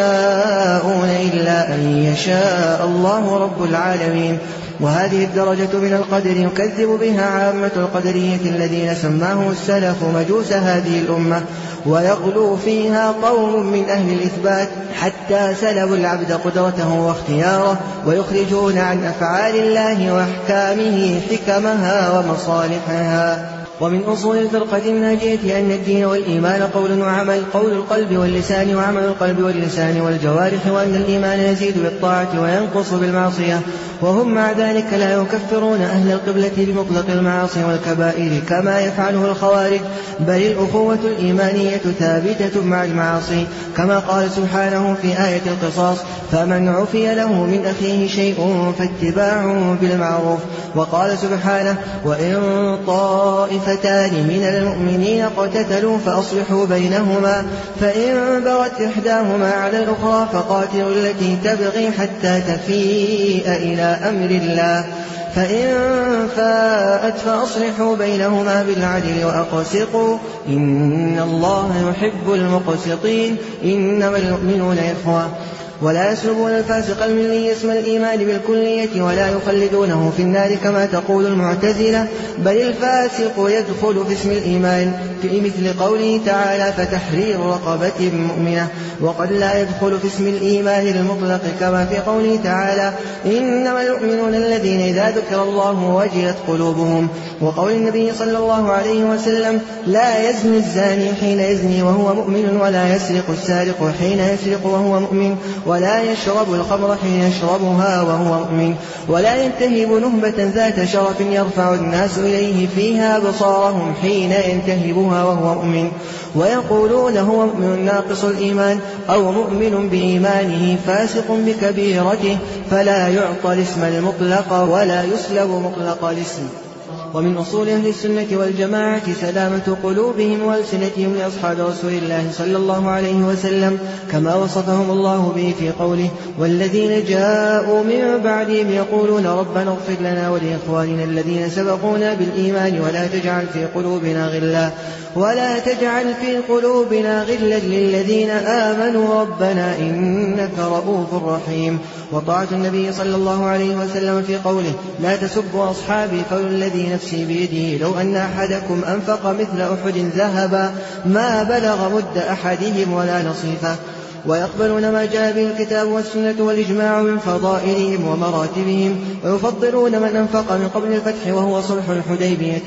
تشاءون إلا أن يشاء الله رب العالمين. وهذه الدرجة من القدر يكذب بها عامة القدرية الذين سماهم السلف مجوس هذه الأمة، ويغلو فيها قوم من أهل الإثبات حتى سلبوا العبد قدرته واختياره، ويخرجون عن أفعال الله وأحكامه حكمها ومصالحها. ومن أصول الفرقة الناجية أن الدين والإيمان قول وعمل، قول القلب واللسان وعمل القلب واللسان والجوارح، وأن الإيمان يزيد بالطاعة وينقص بالمعصية، وهم مع ذلك لا يكفرون أهل القبلة بمطلق المعاصي والكبائر كما يفعله الخوارج، بل الأخوة الإيمانية ثابتة مع المعاصي، كما قال سبحانه في آية القصاص: فمن عفي له من أخيه شيء فاتباع بالمعروف. وقال سبحانه: وإن طائفتان من المؤمنين اقتتلوا فأصلحوا بينهما، فإن بغت إحداهما على الأخرى فقاتلوا التي تبغي حتى تفيء إلى أمر الله، فإن فاءت فأصلحوا بينهما بالعدل وأقسطوا إن الله يحب المقسطين، إنما المؤمنون إخوة. ولا يسلبون الفاسق الملي اسم الإيمان بالكلية ولا يخلدونه في النار كما تقول المعتزلة، بل الفاسق يدخل في اسم الإيمان في مثل قوله تعالى فتحرير رقبة مؤمنة، وقد لا يدخل في اسم الإيمان المطلق كما في قوله تعالى إنما المؤمنون الذين إذا ذكر الله وجلت قلوبهم، وقول النبي صلى الله عليه وسلم لا يزني الزاني حين يزني وهو مؤمن ولا يسرق السارق حين يسرق وهو مؤمن ولا يشرب الخمر حين يشربها وهو مؤمن ولا ينتهب نهبة ذات شرف يرفع الناس إليه فيها بصارهم حين ينتهبها وهو مؤمن، ويقولون هو مؤمن ناقص الإيمان أو مؤمن بإيمانه فاسق بكبيرته، فلا يعطى الاسم المطلق ولا يسلب مطلق الاسم. ومن أصول أهل السنة والجماعة سلامة قلوبهم وألسنتهم لأصحاب رسول الله صلى الله عليه وسلم كما وصفهم الله به في قوله والذين جاءوا من بعدهم يقولون ربنا اغفر لنا ولإخواننا الذين سبقونا بالإيمان ولا تجعل في قلوبنا غلا ولا تجعل في قلوبنا غلا للذين آمنوا ربنا إنك رؤوف رحيم. وطاعة النبي صلى الله عليه وسلم في قوله لا تسبوا أصحابي فوالذي نفسي بيده لو أن أحدكم أنفق مثل أحد ذهبا ما بلغ مد أحدهم ولا نصيفه. ويقبلون ما جاء به الكتاب والسنة والإجماع من فضائلهم ومراتبهم، ويفضلون من أنفق من قبل الفتح وهو صلح الحديبية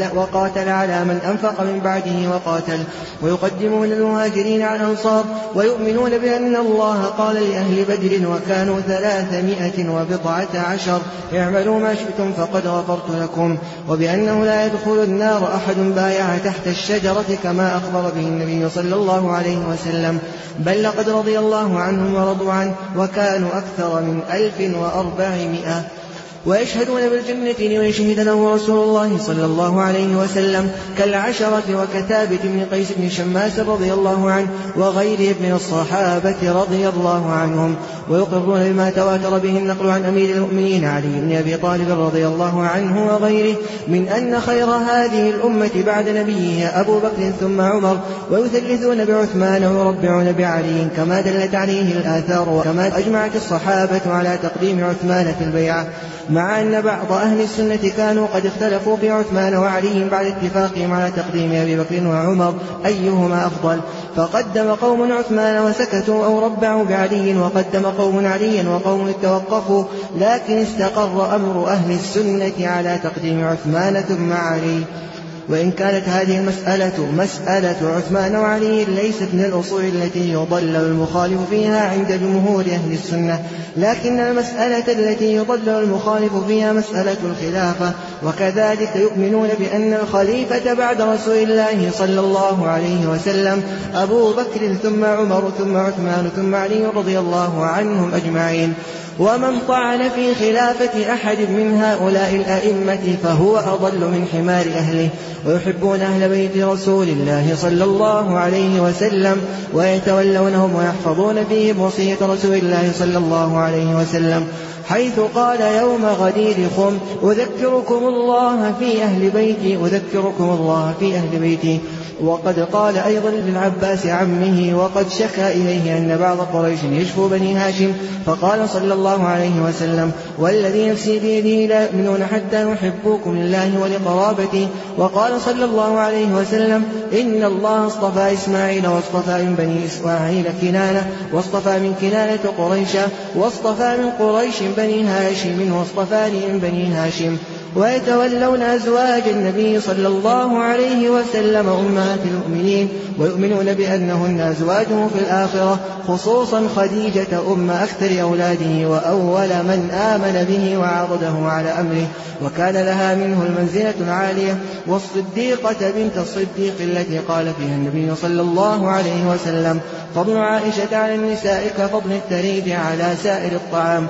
وقاتل على من أنفق من بعده وقاتل، ويقدمون المهاجرين على الأنصار، ويؤمنون بأن الله قال لأهل بدر وكانوا ثلاثمائة وبضعة عشر اعملوا ما شئتم فقد غفرت لكم، وبأنه لا يدخل النار أحد بايع تحت الشجرة كما أخبر به النبي صلى الله عليه وسلم، بل لقد رضي الله عنهم ورضوا عنه وكانوا أكثر من ألف وأربعمائة. ويشهدون بالجنة لمن شهد له رسول الله صلى الله عليه وسلم كالعشرة وكثابت بن قيس بن شماس رضي الله عنه وغيره من الصحابة رضي الله عنهم. ويقرون بما تواتر به النقل عن أمير المؤمنين علي بن أبي طالب رضي الله عنه وغيره من أن خير هذه الأمة بعد نبيها أبو بكر ثم عمر، ويثلثون بعثمان ويربعون بعلي كما دلت عليه الآثار، وكما أجمعت الصحابة على تقديم عثمان في البيعة، مع أن بعض أهل السنة كانوا قد اختلفوا في عثمان وعلي بعد اتفاقهم على تقديم أبي بكر وعمر أيهما أفضل، فقدم قوم عثمان وسكتوا أو ربعوا بعلي، وقدم قوم عليا وقوم توقفوا، لكن استقر أمر أهل السنة على تقديم عثمان ثم علي. وإن كانت هذه المسألة مسألة عثمان وعلي ليست من الأصول التي يضلل المخالف فيها عند جمهور أهل السنة، لكن المسألة التي يضلل المخالف فيها مسألة الخلافة، وكذلك يؤمنون بأن الخليفة بعد رسول الله صلى الله عليه وسلم أبو بكر ثم عمر ثم عثمان ثم علي رضي الله عنهم أجمعين، ومن طعن في خلافة أحد من هؤلاء الأئمة فهو أضل من حمار أهله. ويحبون أهل بيت رسول الله صلى الله عليه وسلم ويتولونهم ويحفظون فيهم وصية رسول الله صلى الله عليه وسلم، حيث قال يوم غدير خم أذكركم الله في أهل بيتي أذكركم الله في أهل بيتي. وقد قال أيضا للعباس عمه وقد شكى إليه أن بعض قريش يشفو بني هاشم، فقال صلى الله عليه وسلم والذي نفسي بيده لا يؤمنون حتى يحبوكم لله ولقرابتي. وقال صلى الله عليه وسلم إن الله اصطفى إسماعيل واصطفى من بني إسماعيل كنانة واصطفى من كنانة قريشا واصطفى من قريش بني هاشم واصطفاني من بني هاشم. ويتولون أزواج النبي صلى الله عليه وسلم أمهات المؤمنين، ويؤمنون بأنهن أزواجه في الآخرة، خصوصا خديجة أم أكثر أولاده وأول من آمن به وعضده على أمره، وكان لها منه المنزلة العالية، والصديقة بنت الصديق التي قال فيها النبي صلى الله عليه وسلم فضل عائشة على النساء كفضل الثريد على سائر الطعام.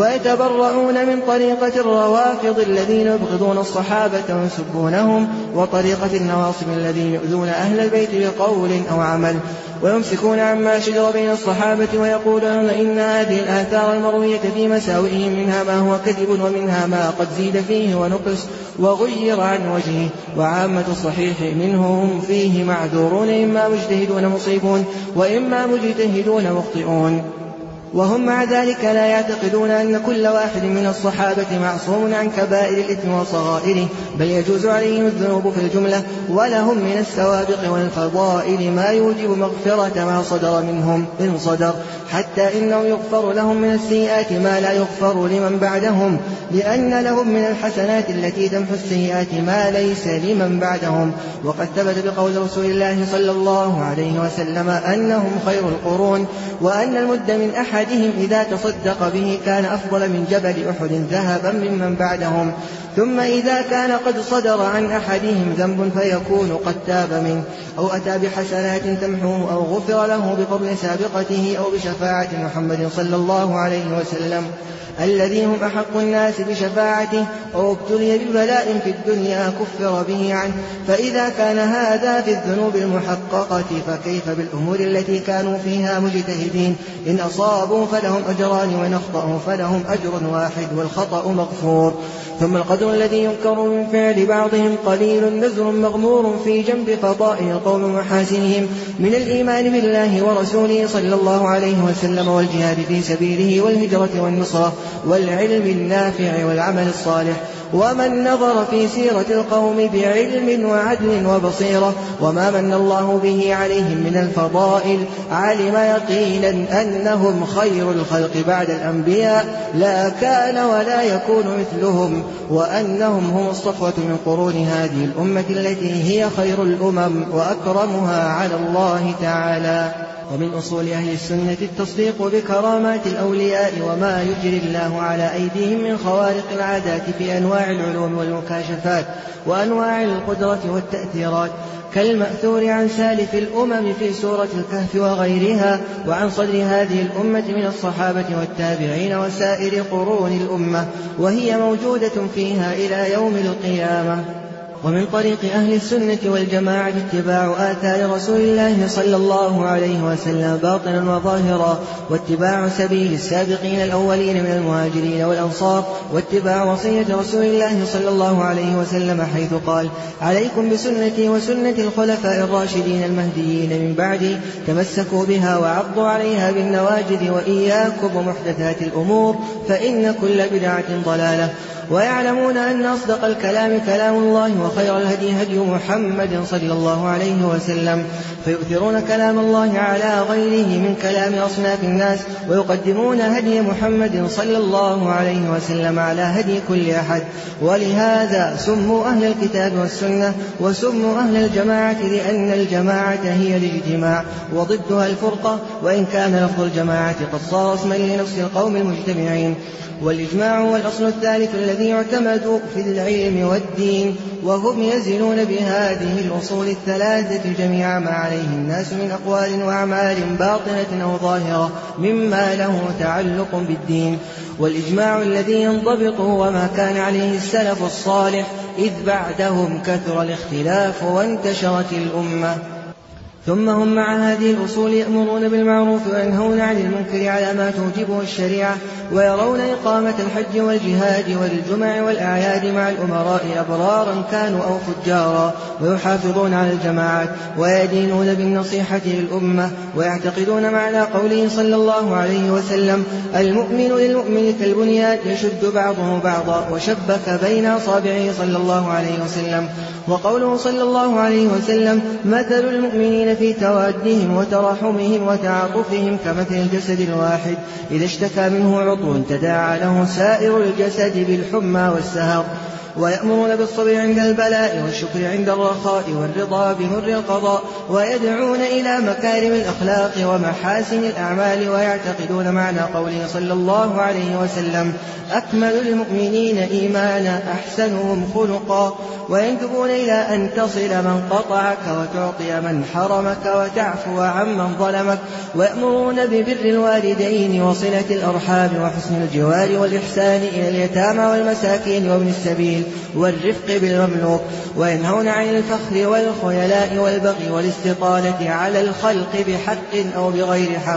ويتبرؤون من طريقة الروافض الذين يبغضون الصحابة ويسبونهم، وطريقة النواصب الذين يؤذون أهل البيت بقول أو عمل، ويمسكون عما شجر بين الصحابة ويقولون إن هذه الآثار المروية في مساوئهم منها ما هو كذب ومنها ما قد زيد فيه ونقص وغير عن وجهه، وعامة الصحيح منهم فيه معذورون إما مجتهدون مصيبون وإما مجتهدون مخطئون. وهم مع ذلك لا يعتقدون أن كل واحد من الصحابة معصوم عن كبائر الإثم وصغائره، بل يجوز عليهم الذنوب في الجملة، ولهم من السوابق والفضائل ما يوجب مغفرة ما صدر منهم إن صدر، حتى إنه يغفر لهم من السيئات ما لا يغفر لمن بعدهم، لأن لهم من الحسنات التي تمحو السيئات ما ليس لمن بعدهم. وقد ثبت بقول رسول الله صلى الله عليه وسلم أنهم خير القرون، وأن المد من أحدهم إذا تصدق به كان أفضل من جبل أحد ذهبا ممن بعدهم. ثم إذا كان قد صدر عن أحدهم ذنب فيكون قد تاب منه، أو أتى بحسنات تمحوه، أو غفر له بفضل سابقته أو بشفاعة محمد صلى الله عليه وسلم الذي هم أحق الناس بشفاعته، أو ابتلي ببلاء في الدنيا كفر به عنه. فإذا كان هذا في الذنوب المحققة فكيف بالأمور التي كانوا فيها مجتهدين؟ إن أصابوا فلهم أجران، وإن أخطأوا فلهم أجر واحد والخطأ مغفور. ثم القدر الذي ينكر من فعل بعضهم قليل نزر مغمور في جنب فضائل القوم ومحاسنهم من الإيمان بالله ورسوله صلى الله عليه وسلم، والجهاد في سبيله، والهجرة والنصرة، والعلم النافع والعمل الصالح. ومن نظر في سيرة القوم بعلم وعدل وبصيرة وما من الله به عليهم من الفضائل علم يقينا أنهم خير الخلق بعد الأنبياء، لا كان ولا يكون مثلهم، وأنهم هم الصفوة من قرون هذه الأمة التي هي خير الأمم وأكرمها على الله تعالى. ومن أصول أهل السنة التصديق بكرامات الأولياء وما يجري الله على أيديهم من خوارق العادات في أنواع العلوم والمكاشفات وأنواع القدرة والتأثيرات، كالمأثور عن سالف الأمم في سورة الكهف وغيرها، وعن صدر هذه الأمة من الصحابة والتابعين وسائر قرون الأمة، وهي موجودة فيها إلى يوم القيامة. ومن طريق أهل السنة والجماعة اتباع آثار رسول الله صلى الله عليه وسلم باطنا وظاهرا، واتباع سبيل السابقين الأولين من المهاجرين والأنصار، واتباع وصية رسول الله صلى الله عليه وسلم حيث قال: عليكم بسنتي وسنة الخلفاء الراشدين المهديين من بعدي، تمسكوا بها وعضوا عليها بالنواجذ، وإياكم ومحدثات الأمور فإن كل بدعة ضلالة. ويعلمون أن أصدق الكلام كلام الله، وخير الهدي هدي محمد صلى الله عليه وسلم، فيؤثرون كلام الله على غيره من كلام أصناف الناس، ويقدمون هدي محمد صلى الله عليه وسلم على هدي كل أحد. ولهذا سموا أهل الكتاب والسنة، وسموا أهل الجماعة، لأن الجماعة هي الاجتماع وضدها الفرقة، وإن كان لفظ الجماعة قد صار اسما لنفس القوم المجتمعين. والإجماع هو الأصل الثالث الذي يعتمد في العلم والدين، وهم يزنون بهذه الأصول الثلاثة جميع ما عليه الناس من أقوال وأعمال باطنة أو ظاهرة مما له تعلق بالدين. والإجماع الذي ينضبط وما كان عليه السلف الصالح، إذ بعدهم كثر الاختلاف وانتشرت الأمة. ثم هم مع هذه الأصول يأمرون بالمعروف وينهون عن المنكر على ما توجبه الشريعة، ويرون إقامة الحج والجهاد والجمع والأعياد مع الأمراء أبرارا كانوا أو فجارا، ويحافظون على الجماعات، ويدينون بالنصيحة للأمة، ويعتقدون معنى قوله صلى الله عليه وسلم: المؤمن للمؤمن كالبنيان يشد بعضه بعضا، وشبك بين أصابعه صلى الله عليه وسلم. وقوله صلى الله عليه وسلم: مثل المؤمنين في توادهم وتراحمهم وتعاطفهم كمثل الجسد الواحد إذا اشتكى منه عضو تداعى له سائر الجسد بالحمى والسهر. ويأمرون بالصبر عند البلاء، والشكر عند الرخاء، والرضا بمر القضاء، ويدعون إلى مكارم الأخلاق ومحاسن الأعمال، ويعتقدون معنى قوله صلى الله عليه وسلم: أكمل المؤمنين إيمانا أحسنهم خلقا، ويندبون إلى أن تصل من قطعك، وتعطي من حرمك، وتعفو عمن ظلمك. ويأمرون ببر الوالدين وصلة الأرحام وحسن الجوار والإحسان إلى اليتامى والمساكين وابن السبيل والرفق بالمملوك. وينهون عن الفخر والخيلاء والبغي والاستطالة على الخلق بحق أو بغير حق.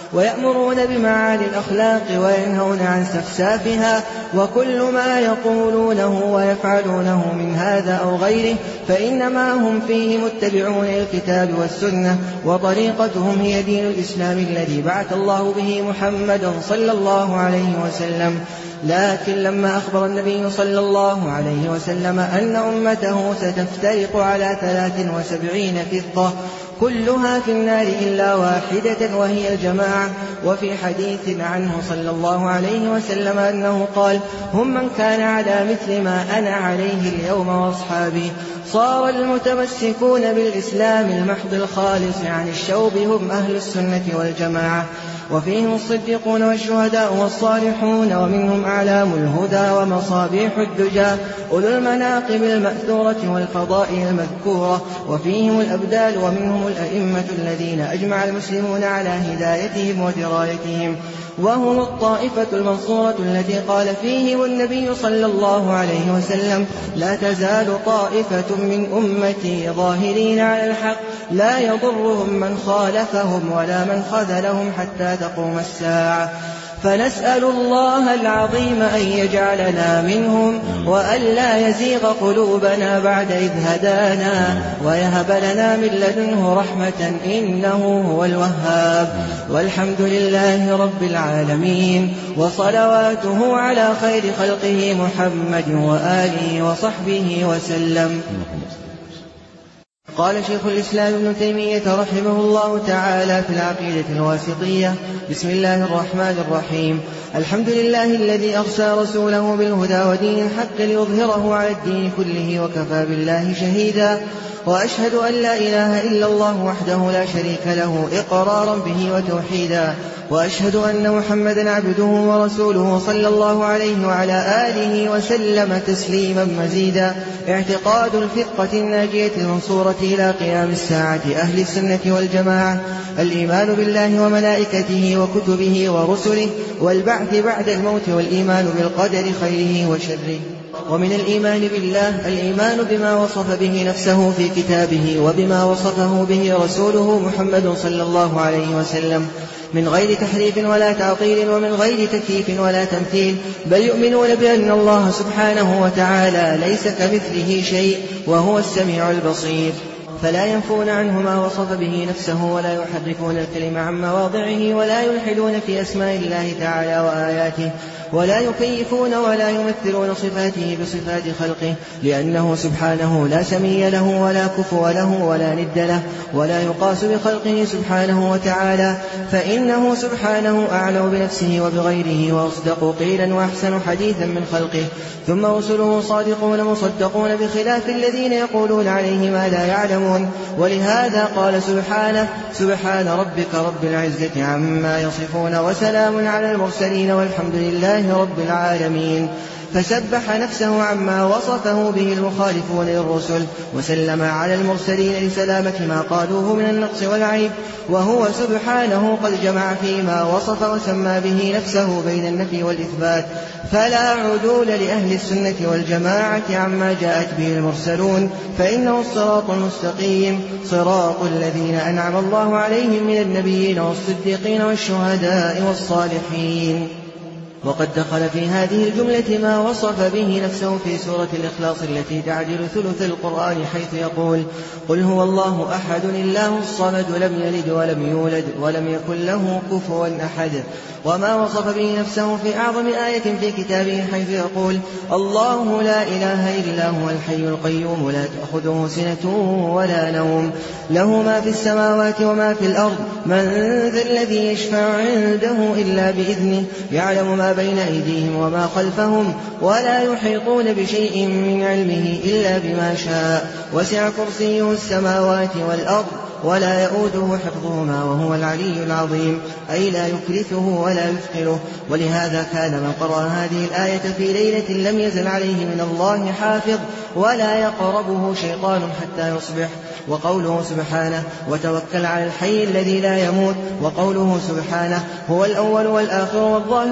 ويأمرون بمعالي الأخلاق وينهون عن سفسافها، وكل ما يقولونه ويفعلونه من هذا أو غيره فإنما هم فيه متبعون الكتاب والسنة، وطريقتهم هي دين الإسلام الذي بعث الله به محمدا صلى الله عليه وسلم. لكن لما أخبر النبي صلى الله عليه وسلم أن أمته ستفترق على ثلاث وسبعين فرقة كلها في النار إلا واحدة وهي الجماعة، وفي حديث عنه صلى الله عليه وسلم أنه قال: هم من كان على مثل ما أنا عليه اليوم وأصحابي. صار المتمسكون بالإسلام المحض الخالص عن الشوب هم أهل السنة والجماعة، وفيهم الصديقون والشهداء والصالحون، ومنهم أعلام الهدى ومصابيح الدجى أولو المناقب المأثورة والفضائل المذكورة، وفيهم الأبدال، ومنهم الأئمة الذين أجمع المسلمون على هدايتهم ودرايتهم، وهم الطائفة المنصورة التي قال فيهم النبي صلى الله عليه وسلم: لا تزال طائفة من أمتي ظاهرين على الحق لا يضرهم من خالفهم ولا من خذلهم حتى تقوم الساعة. فنسأل الله العظيم أن يجعلنا منهم، وأن لا يزيغ قلوبنا بعد إذ هدانا، ويهب لنا من لدنه رحمة إنه هو الوهاب. والحمد لله رب العالمين، وصلواته على خير خلقه محمد وآله وصحبه وسلم. قال شيخ الإسلام ابن تيمية رحمه الله تعالى في العقيدة الواسطية: بسم الله الرحمن الرحيم. الحمد لله الذي أرسى رسوله بالهدى ودين الحق ليظهره على الدين كله وكفى بالله شهيدا. وأشهد أن لا إله إلا الله وحده لا شريك له إقرارا به وتوحيدا، وأشهد أن محمدا عبده ورسوله صلى الله عليه وعلى آله وسلم تسليما مزيدا. اعتقاد الفرقة الناجية المنصورة إلى قيام الساعة أهل السنة والجماعة: الإيمان بالله وملائكته وكتبه ورسله والبعث بعد الموت، والإيمان بالقدر خيره وشره. ومن الإيمان بالله الإيمان بما وصف به نفسه في كتابه وبما وصفه به رسوله محمد صلى الله عليه وسلم من غير تحريف ولا تعطيل ومن غير تكييف ولا تمثيل، بل يؤمنون بأن الله سبحانه وتعالى ليس كمثله شيء وهو السميع البصير، فلا ينفون عنه ما وصف به نفسه ولا يحرفون الكلمة عن مواضعه ولا يلحدون في أسماء الله تعالى وآياته ولا يكيفون ولا يمثلون صفاته بصفات خلقه، لأنه سبحانه لا سمي له ولا كفو له ولا ند له ولا يقاس بخلقه سبحانه وتعالى، فإنه سبحانه أعلم بنفسه وبغيره وأصدق قيلا وأحسن حديثا من خلقه. ثم رسله صادقون مصدقون بخلاف الذين يقولون عليه ما لا يعلمون، ولهذا قال سبحانه: سبحان ربك رب العزة عما يصفون وسلام على المرسلين والحمد لله رب العالمين. فسبح نفسه عما وصفه به المخالفون للرسل، وسلم على المرسلين لسلامة ما قالوه من النقص والعيب، وهو سبحانه قد جمع فيما وصف وسمى به نفسه بين النفي والإثبات، فلا عدول لأهل السنة والجماعة عما جاءت به المرسلون، فإنه الصراط المستقيم صراط الذين أنعم الله عليهم من النبيين والصديقين والشهداء والصالحين. وقد دخل في هذه الجملة ما وصف به نفسه في سورة الإخلاص التي تعدل ثلث القرآن، حيث يقول: قل هو الله أحد الله الصمد لم يلد ولم يولد ولم يكن له كفوا أحد. وما وصف به نفسه في أعظم آية في كتابه، حيث يقول: الله لا إله إلا هو الحي القيوم لا تأخذه سنة ولا نوم له ما في السماوات وما في الأرض من ذا الذي يشفع عنده إلا بإذنه يعلم ما بين أيديهم وما خلفهم ولا يحيطون بشيء من علمه إلا بما شاء وسع كرسيه السماوات والأرض ولا يؤوده حفظهما وهو العلي العظيم، أي لا يكرثه ولا يثقله. ولهذا كان من قرأ هذه الآية في ليلة لم يزل عليه من الله حافظ ولا يقربه شيطان حتى يصبح. وقوله سبحانه: وتوكل على الحي الذي لا يموت، وقوله سبحانه: هو الأول والآخر والظاهر والباطن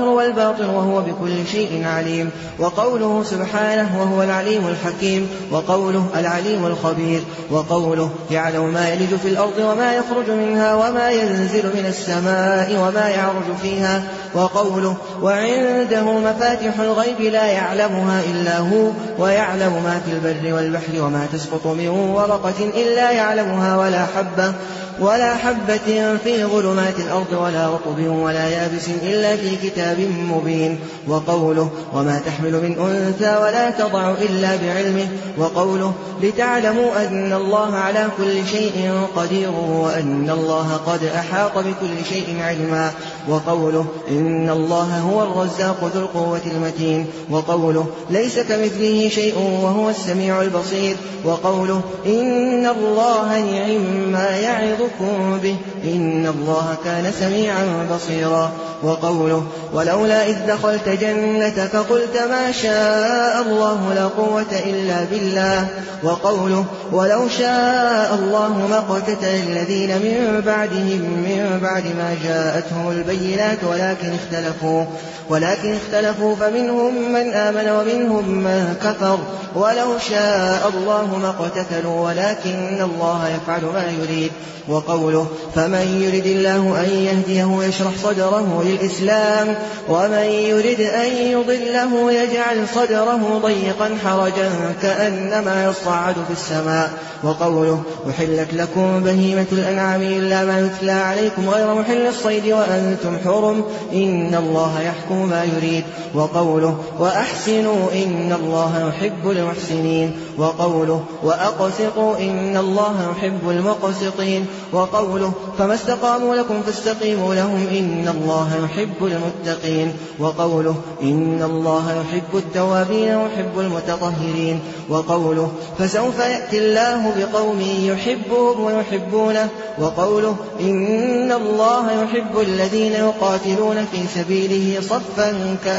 والباطن وهو بكل شيء عليم. وقوله سبحانه وهو العليم الحكيم. وقوله العليم الخبير. وقوله يعلم ما يلج في الأرض وما يخرج منها وما ينزل من السماء وما يعرج فيها. وقوله وعنده مفاتح الغيب لا يعلمها إلا هو ويعلم ما في البر والبحر وما تسقط من ورقة إلا يعلمها ولا حبة ولا حبة في ظلمات الأرض ولا رطب ولا يابس إلا في كتاب مبين. وقوله وما تحمل من أنثى ولا تضع إلا بعلمه. وقوله لتعلموا أن الله على كل شيء قدير وأن الله قد أحاط بكل شيء علما. وقوله إن الله هو الرزاق ذو القوة المتين. وقوله ليس كمثله شيء وهو السميع البصير. وقوله إن الله نعم ما يعظكم به إن الله كان سميعا بصيرا. وقوله ولولا إذ دخلت جنتك قلت ما شاء الله لا قوة إلا بالله. وقوله ولو شاء الله ما اقتتل الذين من بعدهم من بعد ما جاءتهم البينات ولكن اختلفوا ولكن اختلفوا فمنهم من آمن ومنهم من كفر ولو شاء الله ما اقتتلوا ولكن الله يفعل ما يريد. وقوله فمن يرد الله أن يهديه يشرح صدره للإسلام ومن يرد أن يضله يجعل صدره ضيقا حرجا كأنما يصعد في السماء. وقوله أحلت لكم بهيمة الأنعام إلا ما يتلى عليكم غير محل الصيد وأنتم حرم إن الله يحكم ما يريد. وقوله وأحسنوا إن الله يحب المحسنين. وقوله وأقسطوا إن الله يحب المقسطين. وقوله فما استقاموا لكم فاستقيموا لهم إن الله يحب المتقين. وقوله إن الله يحب التوابين ويحب المتطهرين. وقوله فسوف يأتي الله بقوم يحبهم ويحبونه. وقوله إن الله يحب الذين يقاتلون في سبيله صفا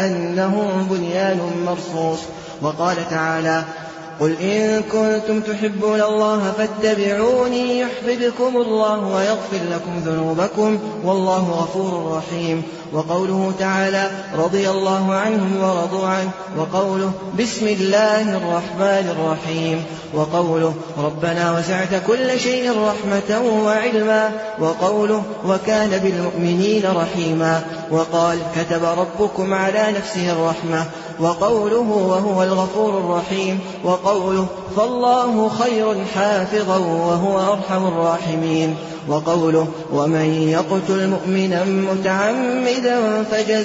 كأنهم بنيان مرصوص. وقال تعالى قل إن كنتم تحبون الله فاتبعوني يحببكم الله ويغفر لكم ذنوبكم والله غفور رحيم. وقوله تعالى رضي الله عنهم ورضوا عنه. وقوله بسم الله الرحمن الرحيم. وقوله ربنا وسعت كل شيء رحمة وعلما. وقوله وكان بالمؤمنين رحيما. وقال كتب ربكم على نفسه الرحمة. وقوله وهو الغفور الرحيم. وقوله فالله خير حافظا وهو أرحم الراحمين. وقوله ومن يقتل مؤمنا متعمدا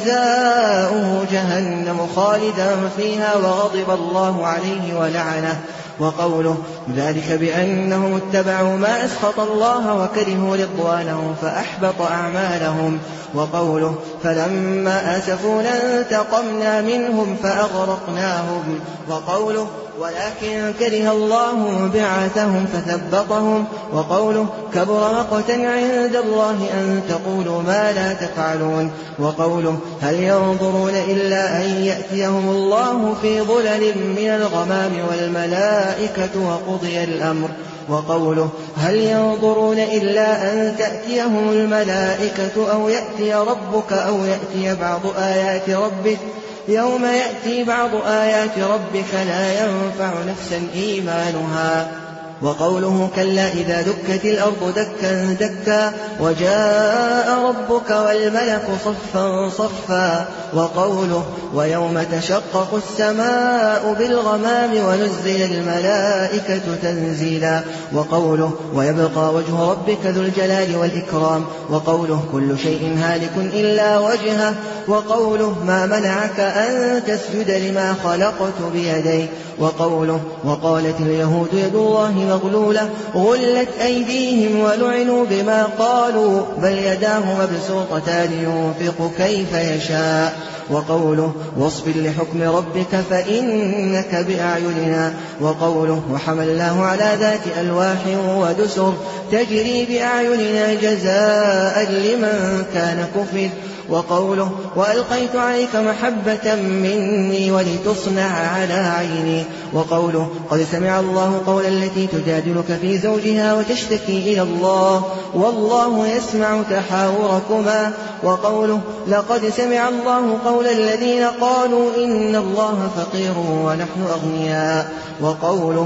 فجزاؤه جهنم خالدا فيها وغضب الله عليه ولعنه. وقوله ذلك بأنهم اتبعوا ما أسخط الله وكرهوا رضوانه فأحبط أعمالهم. وقوله فلما آسفونا انتقمنا منهم فأغرقناهم. وقوله ولكن كره الله بعثهم فثبطهم. وقوله كبر مقتا عند الله أن تقولوا ما لا تفعلون. وقوله هل ينظرون إلا أن يأتيهم الله في ظلل من الغمام والملائكة وقضي الأمر. وقوله هل ينظرون إلا أن تأتيهم الملائكة أو يأتي ربك أو يأتي بعض آيات ربك يوم يأتي بعض آيات ربك لا ينفع نفسا إيمانها. وقوله كلا إذا دكت الأرض دكا دكا وجاء ربك والملك صفا صفا. وقوله ويوم تشقق السماء بالغمام ونزل الملائكة تنزيلا. وقوله ويبقى وجه ربك ذو الجلال والإكرام. وقوله كل شيء هالك إلا وجهه. وقوله ما منعك أن تسجد لما خلقت بيدي. وقوله وقالت اليهود يد الله مغلولة غلت أيديهم ولعنوا بما قالوا بل يداه مبسوطتان ينفق كيف يشاء. وقوله واصبر لحكم ربك فإنك بأعيننا. وقوله وحملناه على ذات ألواح ودسر تجري بأعيننا جزاء لمن كان كفر. وقوله وألقيت عليك محبة مني ولتصنع على عيني. وقوله قد سمع الله قول التي تجادلك في زوجها وتشتكي إلى الله والله يسمع تحاوركما. وقوله لقد سمع الله قول الذين قالوا إن الله فقير ونحن أغنياء. وقوله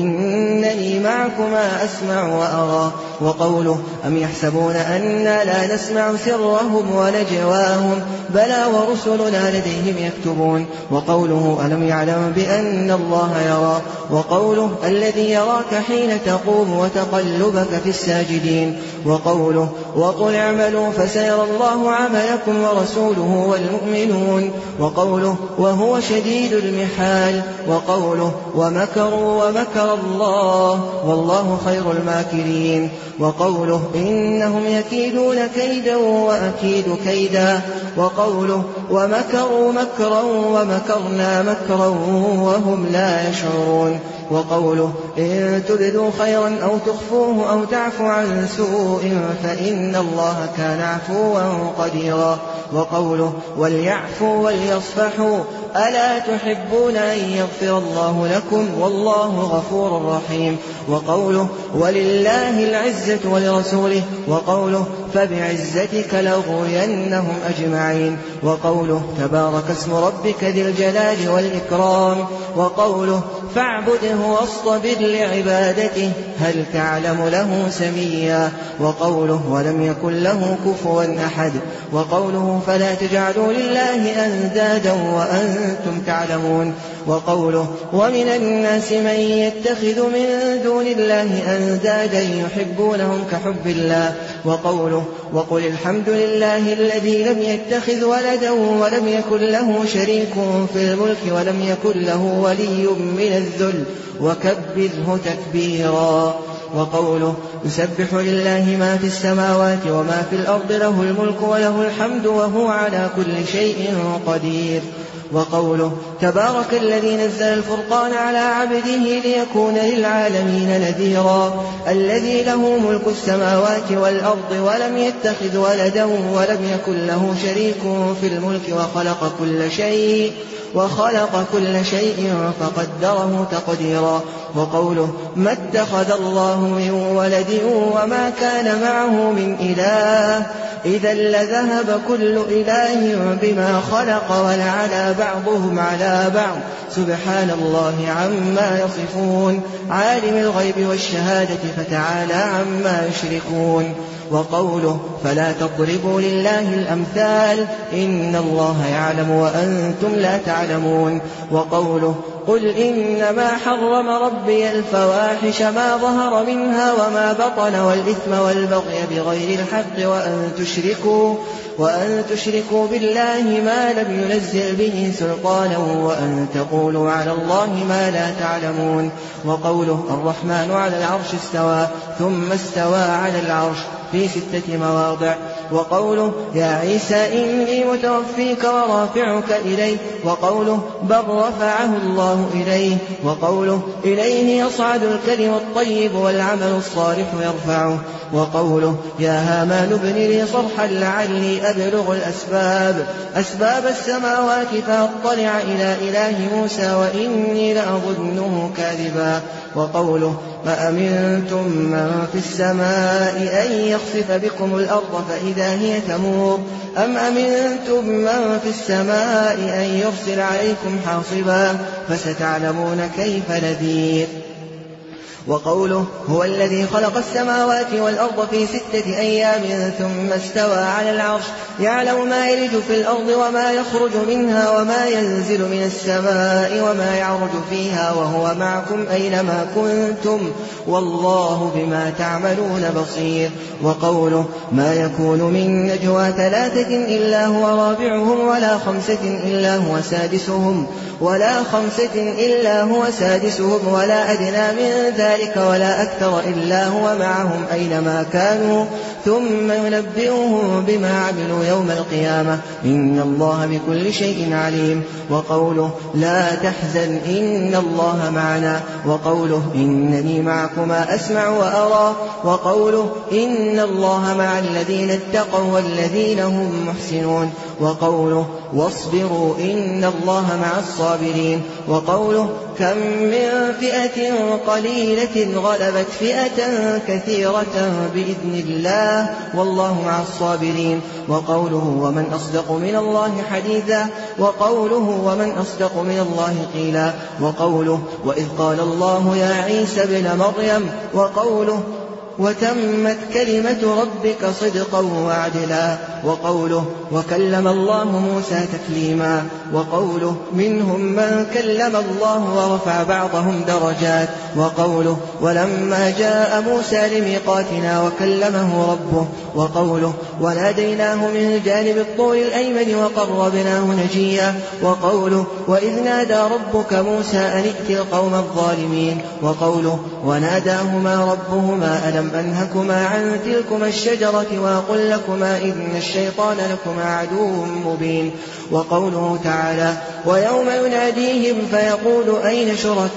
إنني معكما أسمع وأرى. وقوله أم يحسبون أنا لا نسمع سرهم ونجواهم بلى ورسلنا لديهم يكتبون. وقوله ألم يعلم بأن الله يرى. وقوله الذي يراك حين تقوم وتقلبك في الساجدين. وقوله وقل اعملوا فسيرى الله عملكم ورسوله والمؤمنون. وقوله وهو شديد المحال. وقوله ومكروا ومكر الله والله خير الماكرين. وقوله إنهم يكيدون كيدا وأكيد كيدا. وقوله ومكروا مكرا ومكرنا مكرا وهم لا يشعرون. وقوله إن تبدوا خيرا أو تخفوه أو تعفو عن سوء فإن الله كان عفوا قديرا. وقوله وليعفوا وليصفحوا ألا تحبون أن يغفر الله لكم والله غفور رحيم. وقوله ولله العزة ولرسوله. وقوله فبعزتك لأغوينهم أجمعين. وقوله تبارك اسم ربك ذي الجلال والإكرام. وقوله فاعبده واصطبر لعبادته هل تعلم له سميا. وقوله ولم يكن له كفوا أحد. وقوله فلا تجعلوا لله أندادا وأنتم تعلمون. وقوله ومن الناس من يتخذ من دون الله أندادا يحبونهم كحب الله. وقوله وقل الحمد لله الذي لم يتخذ ولدا ولم يكن له شريك في الملك ولم يكن له ولي من الذل وكبره تكبيرا. وقوله يسبح لله ما في السماوات وما في الأرض له الملك وله الحمد وهو على كل شيء قدير. وقوله تبارك الذي نزل الفرقان على عبده ليكون للعالمين نذيرا. الذي له ملك السماوات والأرض ولم يتخذ ولدا ولم يكن له شريك في الملك وخلق كل شيء وخلق كل شيء فقدره تقديرا. وقوله ما اتخذ الله من ولد وما كان معه من إله إذا لذهب كل إله بما خلق ولعلى بعضهم على بعض سبحان الله عما يصفون عالم الغيب والشهادة فتعالى عما يشركون. وقوله فلا تضربوا لله الأمثال إن الله يعلم وأنتم لا تعلمون. وقوله قل إنما حرم ربي الفواحش ما ظهر منها وما بطن والإثم والبغي بغير الحق وأن تشركوا وأن تشركوا بالله ما لم ينزل به سلطانا وأن تقولوا على الله ما لا تعلمون. وقوله الرحمن على العرش استوى ثم استوى على العرش في ستة مواضع. وقوله يا عيسى إني متوفيك ورافعك إلي. وقوله بل رفعه الله إليه. وقوله إليه يصعد الكلم الطيب والعمل الصالح يرفعه. وقوله يا هامان ابن لي صرحا لعلي أبلغ الأسباب أسباب السماوات فأطلع إلى إله موسى وإني لأظنه كاذبا. وقوله أأمنتم من في السماء أن يخسف بكم الأرض فإذا هي تمور أم أمنتم من في السماء أن يرسل عليكم حاصبا فستعلمون كيف نذير. وقوله هو الذي خلق السماوات والأرض في ستة أيام ثم استوى على العرش يعلم ما يلج في الأرض وما يخرج منها وما ينزل من السماء وما يعرج فيها وهو معكم أينما كنتم والله بما تعملون بصير. وقوله ما يكون من نجوى ثلاثة إلا هو رابعهم ولا خمسة إلا هو سادسهم ولا خمسة إلا هو سادسهم ولا أدنى من ذلك ولا أكثر إلا هو معهم أينما كانوا ثم ينبئهم بما عملوا يوم القيامة إن الله بكل شيء عليم. وقوله لا تحزن إن الله معنا. وقوله إنني معكما أسمع وأرى. وقوله إن الله مع الذين اتقوا والذين هم محسنون. وقوله واصبروا إن الله مع الصابرين. وقوله كم من فئة قليلة فئة غلبت فئة كثيرة بإذن الله والله مع الصابرين. وقوله ومن أصدق من الله حديثا، وقوله ومن أصدق من الله قيلا، وقوله وإذ قال الله يا عيسى ابن مريم، وقوله وتمت كلمة ربك صدقا وعدلا، وقوله وكلم الله موسى تكليما، وقوله منهم من كلم الله ورفع بعضهم درجات، وقوله ولما جاء موسى لميقاتنا وكلمه ربه، وقوله وناديناه من جانب الطور الأيمن وقربناه نجيا، وقوله وإذ نادى ربك موسى أن ائت القوم الظالمين، وقوله وناداهما ربهما ألم أنهكما عن تلكما الشجرة وأقل لكما إن الشيطان لكما عدو مبين، وقوله تعالى ويوم يناديهم فيقول أين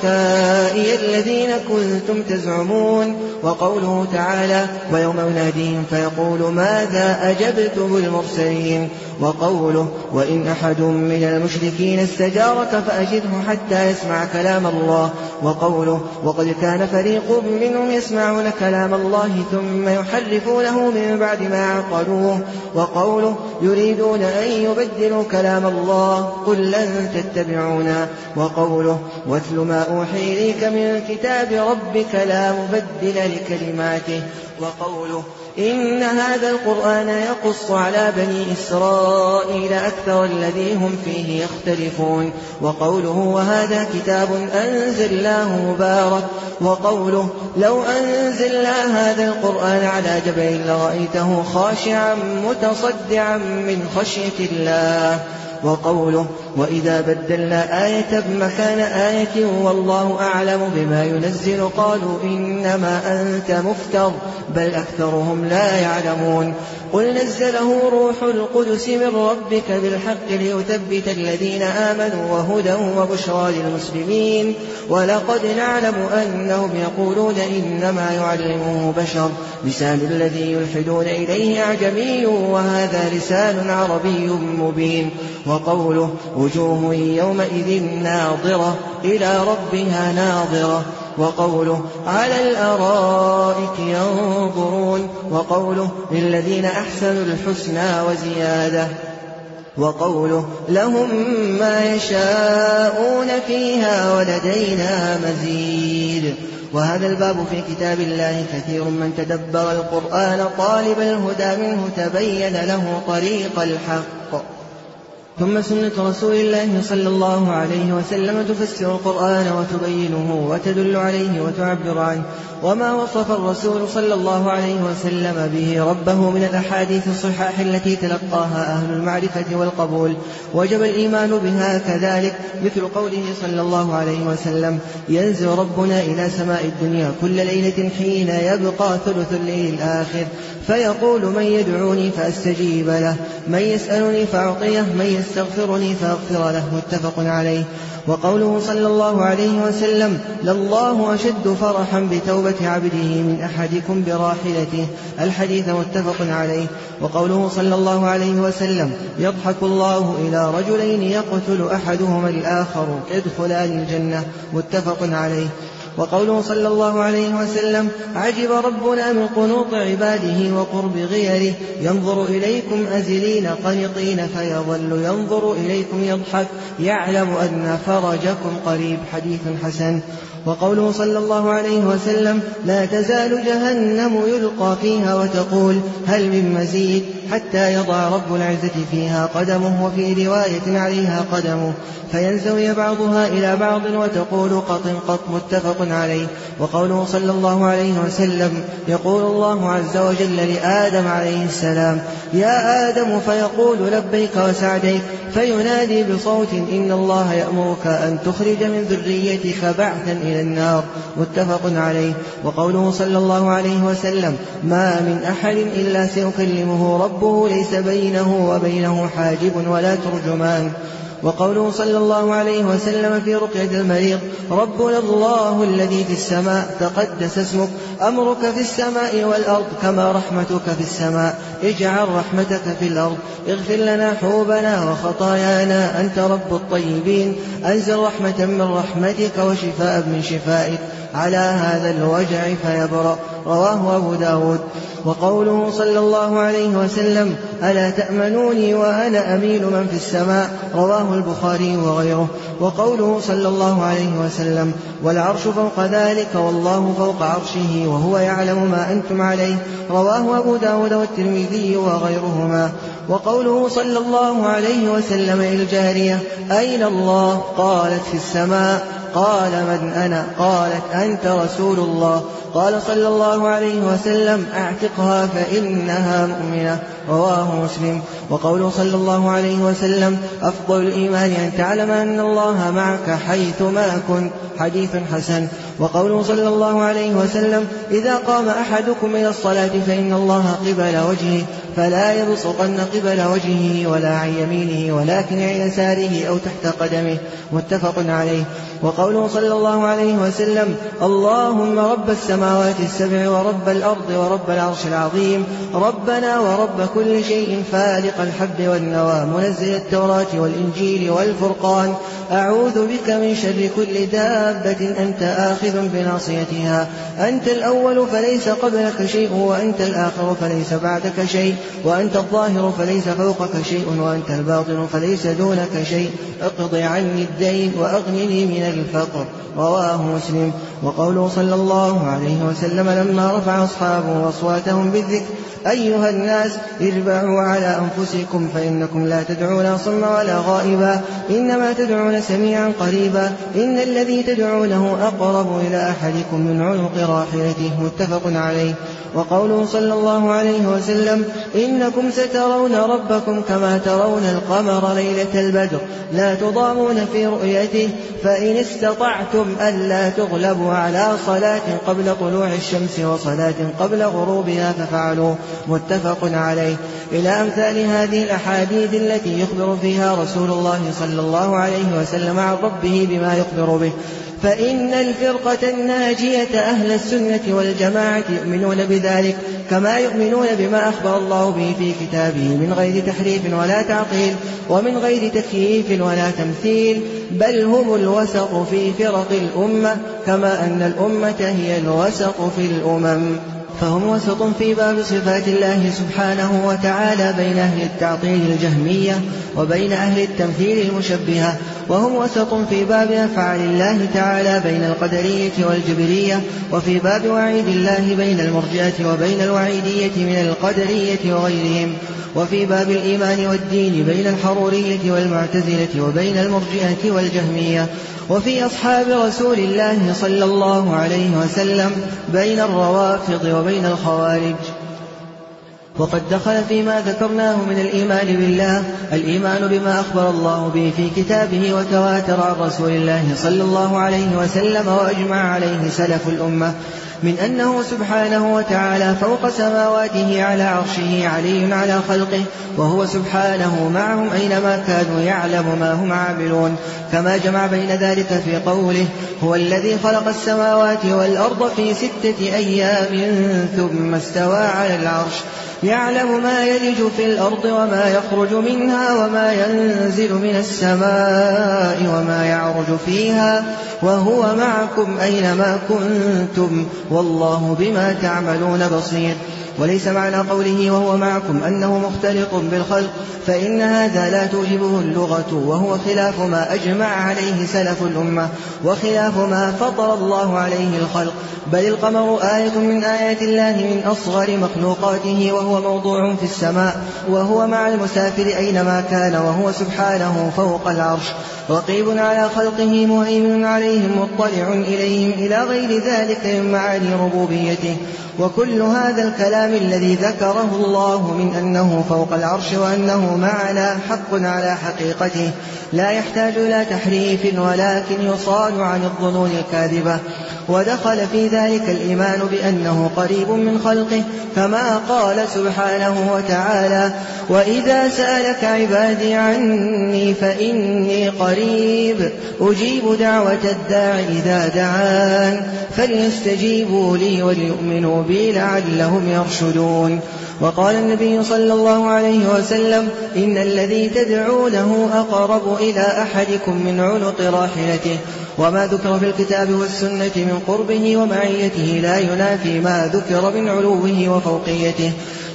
شركائي الذين كنتم تزعمون، وقوله تعالى ويوم يناديهم فيقول ماذا أجبتم المرسلين، وقوله وإن أحد من المشركين استجارك فأجره حتى يسمع كلام الله، وقوله وقد كان فريق منهم يسمعون كلام الله ثم يحرفونه من بعد ما عقلوه، وقوله يريدون أن يبدلوا كلام الله قل لن تتبعونا، وقوله واتل ما أوحي إليك من كتاب ربك لا مبدل لكلماته، وقوله إن هذا القرآن يقص على بني إسرائيل أكثر الذي هم فيه يختلفون، وقوله وهذا كتاب أنزلناه مبارك، وقوله لو أنزلنا هذا القرآن على جبل لرأيته خاشعا متصدعا من خشية الله، وقوله وإذا بدلنا آية بمكان آية والله أعلم بما ينزل قالوا إنما أنت مفتر بل أكثرهم لا يعلمون، قل نزله روح القدس من ربك بالحق ليثبت الذين آمنوا وهدى وبشرى للمسلمين، ولقد نعلم أنهم يقولون إنما يعلمه بشر لسان الذي يلحدون إليه أعجمي وهذا لسان عربي مبين، وقوله وجوه يومئذ ناظرة إلى ربها ناظرة، وقوله على الأرائك ينظرون، وقوله للذين أحسنوا الحسنى وزيادة، وقوله لهم ما يشاءون فيها ولدينا مزيد. وهذا الباب في كتاب الله كثير من تدبر القرآن طالب الهدى منه تبين له طريق الحق. ثم سنة رسول الله صلى الله عليه وسلم تفسر القرآن وتبينه وتدل عليه وتعبر عنه، وما وصف الرسول صلى الله عليه وسلم به ربه من الأحاديث الصحاح التي تلقاها أهل المعرفة والقبول وجب الإيمان بها كذلك، مثل قوله صلى الله عليه وسلم ينزل ربنا إلى سماء الدنيا كل ليلة حين يبقى ثلث الليل الآخر فيقول من يدعوني فأستجيب له، من يسألني فأعطيه، من يستغفرني فأغفر له، متفق عليه. وقوله صلى الله عليه وسلم لله أشد فرحا بتوبة عبده من أحدكم براحلته، الحديث متفق عليه. وقوله صلى الله عليه وسلم يضحك الله إلى رجلين يقتل أحدهما الآخر ادخلان الجنة، متفق عليه. وقوله صلى الله عليه وسلم عجب ربنا من قنوط عباده وقرب غيره، ينظر إليكم أزلين قنطين فيظل ينظر إليكم يضحك يعلم أن فرجكم قريب، حديث حسن. وقوله صلى الله عليه وسلم لا تزال جهنم يلقى فيها وتقول هل من مزيد حتى يضع رب العزة فيها قدمه، وفي رواية عليها قدمه، فينزوي بعضها إلى بعض وتقول قط قط، متفق عليه. وقوله صلى الله عليه وسلم يقول الله عز وجل لآدم عليه السلام يا آدم فيقول لبيك وسعديك، فينادي بصوت إن الله يأمرك أن تخرج من ذريتك بعثا إلى النار، متفق عليه. وقوله صلى الله عليه وسلم ما من أحد إلا سيكلمه ربه ليس بينه وبينه حاجب ولا ترجمان. وقوله صلى الله عليه وسلم في رقية المريض ربنا الله الذي في السماء تقدس اسمك، أمرك في السماء والأرض كما رحمتك في السماء، اجعل رحمتك في الأرض، اغفر لنا حوبنا وخطايانا أنت رب الطيبين، أنزل رحمة من رحمتك وشفاء من شفائك، على هذا الوجع فيبرأ. رواه أبو داود. وقوله صلى الله عليه وسلم ألا تأمنوني وأنا أمين من في السماء، رواه البخاري وغيره. وقوله صلى الله عليه وسلم والعرش فوق ذلك والله فوق عرشه وهو يعلم ما أنتم عليه، رواه أبو داود والترمذي وغيرهما. وقوله صلى الله عليه وسلم الجارية أين الله؟ قالت في السماء. قال من أنا؟ قالت أنت رسول الله. قال صلى الله عليه وسلم اعتقها فإنها مؤمنة، رواه مسلم. وقوله صلى الله عليه وسلم أفضل الإيمان أن تعلم أن الله معك حيثما كنت، حديث حسن. وقوله صلى الله عليه وسلم إذا قام أحدكم إلى الصلاة فإن الله قبل وجهه فلا يبصقن قبل وجهه ولا عن يمينه ولكن عن يساره أو تحت قدمه، متفق عليه. وقوله صلى الله عليه وسلم اللهم رب السماوات السبع ورب الأرض ورب العرش العظيم ربنا ورب كل شيء فالق الحب والنوى منزل التوراة والإنجيل والفرقان أعوذ بك من شر كل دابة أنت آخذ بناصيتها، أنت الأول فليس قبلك شيء وأنت الآخر فليس بعدك شيء وأنت الظاهر فليس فوقك شيء وأنت الباطن فليس دونك شيء، اقض عني الدين وأغنني من الفقر، رواه مسلم. وقوله صلى الله عليه وسلم لما رفع أصحابه أصواتهم بالذكر أيها الناس اربعوا على أنفسكم فإنكم لا تدعون صم ولا غائبا إنما تدعون سميعا قريبا إن الذي تدعونه أقرب إلى أحدكم من عنق راحلته، متفق عليه. وقوله صلى الله عليه وسلم إنكم سترون ربكم كما ترون القمر ليلة البدر لا تضامون في رؤيته فإن استطعتم ألا تغلبوا على صلاة قبل طلوع الشمس وصلاة قبل غروبها ففعلوا، متفق عليه. إلى أمثال هذه الأحاديث التي يخبر فيها رسول الله صلى الله عليه وسلم عن ربه بما يخبر به. فإن الفرقة الناجية أهل السنة والجماعة يؤمنون بذلك كما يؤمنون بما أخبر الله به في كتابه من غير تحريف ولا تعطيل ومن غير تكييف ولا تمثيل، بل هم الوسط في فرق الأمة كما أن الأمة هي الوسط في الأمم، فهم وسط في باب صفات الله سبحانه وتعالى بين أهل التعطيل الجهمية وبين أهل التمثيل المشبهة، وهم وسط في باب أفعال الله تعالى بين القدرية والجبرية، وفي باب وعيد الله بين المرجئة وبين الوعيدية من القدرية وغيرهم، وفي باب الإيمان والدين بين الحرورية والمعتزلة وبين المرجئة والجهمية، وفي أصحاب رسول الله صلى الله عليه وسلم بين الروافض وبين الخوارج. وقد دخل فيما ذكرناه من الإيمان بالله الإيمان بما أخبر الله به في كتابه وتواتر عن رسول الله صلى الله عليه وسلم وأجمع عليه سلف الأمة من أنه سبحانه وتعالى فوق سماواته على عرشه علي على خلقه، وهو سبحانه معهم أينما كانوا يعلم ما هم عاملون، كما جمع بين ذلك في قوله هو الذي خلق السماوات والأرض في ستة أيام ثم استوى على العرش يعلم ما يلج في الأرض وما يخرج منها وما ينزل من السماء وما يعرج فيها وهو معكم أينما كنتم والله بما تعملون بصير. وليس معنى قوله وهو معكم أنه مختلط بالخلق، فإن هذا لا توجبه اللغة، وهو خلاف ما أجمع عليه سلف الأمة وخلاف ما فطر الله عليه الخلق، بل القمر آية من آيات الله من أصغر مخلوقاته، وهو موضوع في السماء وهو مع المسافر أينما كان، وهو سبحانه فوق العرش رقيب على خلقه مهيمن عليهم مطلع إليهم إلى غير ذلك من معاني ربوبيته. وكل هذا الكلام الذي ذكره الله من أنه فوق العرش وأنه معنا حق على حقيقته لا يحتاج إلى تحريف ولكن يصان عن الظنون الكاذبة. ودخل في ذلك الإيمان بأنه قريب من خلقه كما قال سبحانه وتعالى وإذا سألك عبادي عني فإني قريب أجيب دعوة الداع إذا دعان فليستجيبوا لي وليؤمنوا بي لعلهم يرشدون. وقال النبي صلى الله عليه وسلم إن الذي تدعونه أقرب إلى أحدكم من عنق راحلته، وما ذكر في الكتاب والسنة من قربه ومعيته لا ينافي ما ذكر من علوه وفوقيته،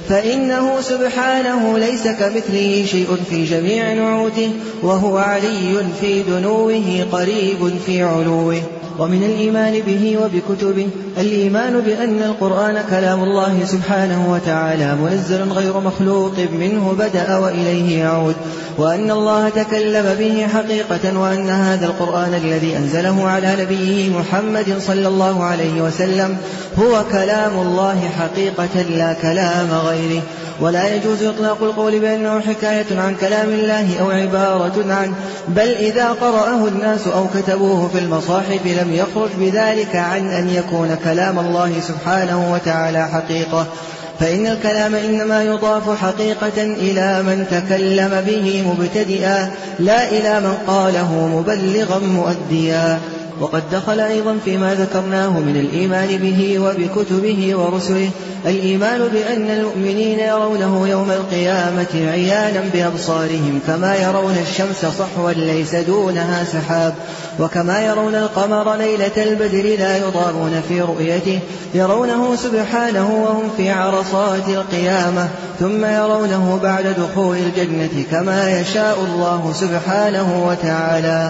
فإنه سبحانه ليس كمثله شيء في جميع نعوته، وهو علي في دنوه قريب في علوه. ومن الإيمان به وبكتبه الإيمان بأن القرآن كلام الله سبحانه وتعالى منزل غير مخلوق منه بدأ وإليه يعود، وأن الله تكلم به حقيقة، وأن هذا القرآن الذي أنزله على نبيه محمد صلى الله عليه وسلم هو كلام الله حقيقة لا كلام غيره. ولا يجوز إطلاق القول بأنه حكاية عن كلام الله أو عبارة عنه، بل إذا قرأه الناس أو كتبوه في المصاحف لم يخرج بذلك عن أن يكون كلام الله سبحانه وتعالى حقيقة، فإن الكلام إنما يضاف حقيقة إلى من تكلم به مبتدئا لا إلى من قاله مبلغا مؤديا. وقد دخل أيضا فيما ذكرناه من الإيمان به وبكتبه ورسله الإيمان بأن المؤمنين يرونه يوم القيامة عيانا بأبصارهم، كما يرون الشمس صحوا ليس دونها سحاب، وكما يرون القمر ليلة البدر لا يضامون في رؤيته، يرونه سبحانه وهم في عرصات القيامة، ثم يرونه بعد دخول الجنة كما يشاء الله سبحانه وتعالى.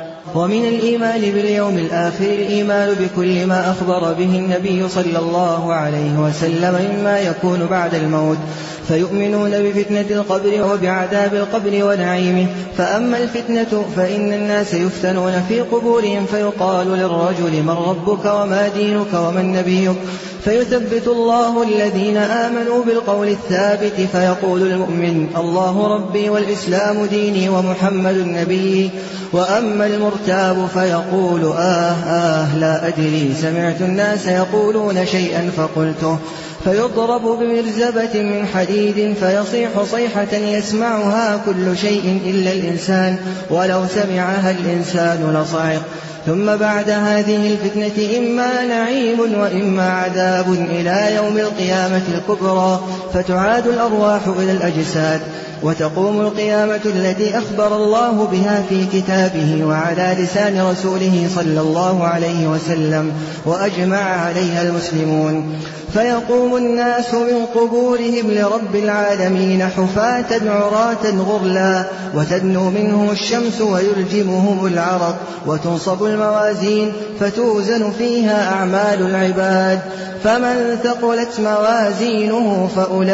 ومن الإيمان باليوم الآخر الإيمان بكل ما أخبر به النبي صلى الله عليه وسلم مما يكون بعد الموت، فيؤمنون بفتنة القبر وبعذاب القبر ونعيمه. فأما الفتنة فإن الناس يفتنون في قبورهم، فيقال للرجل من ربك وما دينك ومن نبيك، فيثبت الله الذين آمنوا بالقول الثابت، فيقول المؤمن الله ربي والإسلام ديني ومحمد نبي. وأما المرتاب فيقول آه آه لا أدري، سمعت الناس يقولون شيئا فقلته، فيضرب بمرزبة من حديد فيصيح صيحة يسمعها كل شيء إلا الإنسان، ولو سمعها الإنسان لصعق. ثم بعد هذه الفتنة إما نعيم وإما عذاب إلى يوم القيامة الكبرى، فتعاد الأرواح إلى الأجساد، وتقوم القيامة التي أخبر الله بها في كتابه وعلى لسان رسوله صلى الله عليه وسلم وأجمع عليها المسلمون. فيقوم الناس من قبورهم لرب العالمين حفاة عراة غرلا، وتدنو منهم الشمس ويلجمهم العرق، وتنصب الموازين فتوزن فيها أعمال العباد، فمن ثقلت موازينه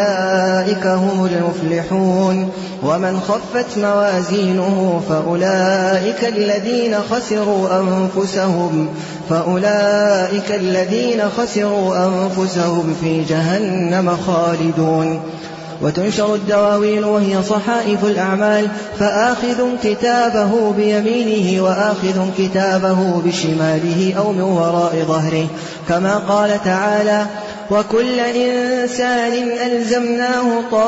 فأولئك هم المفلحون، ومن خفت موازينه فأولئك الذين خسروا أنفسهم فأولئك الذين خسروا أنفسهم في جهنم خالدون. وتنشر الدواوين وهي صحائف الأعمال، فآخذ كتابه بيمينه وآخذ كتابه بشماله أو من وراء ظهره، كما قال تعالى وكل إنسان ألزمناه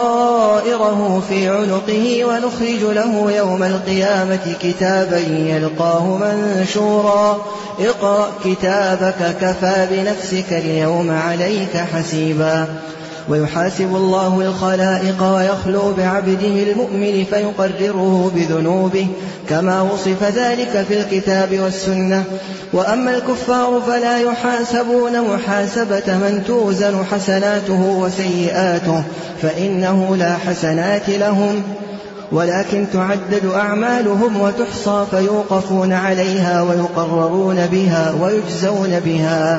طائره في عنقه ونخرج له يوم القيامة كتابا يلقاه منشورا اقرأ كتابك كفى بنفسك اليوم عليك حسيبا. ويحاسب الله الخلائق ويخلو بعبده المؤمن فيقرره بذنوبه كما وصف ذلك في الكتاب والسنة. وأما الكفار فلا يحاسبون محاسبة من توزن حسناته وسيئاته، فإنه لا حسنات لهم، ولكن تعدد أعمالهم وتحصى فيوقفون عليها ويقررون بها ويجزون بها.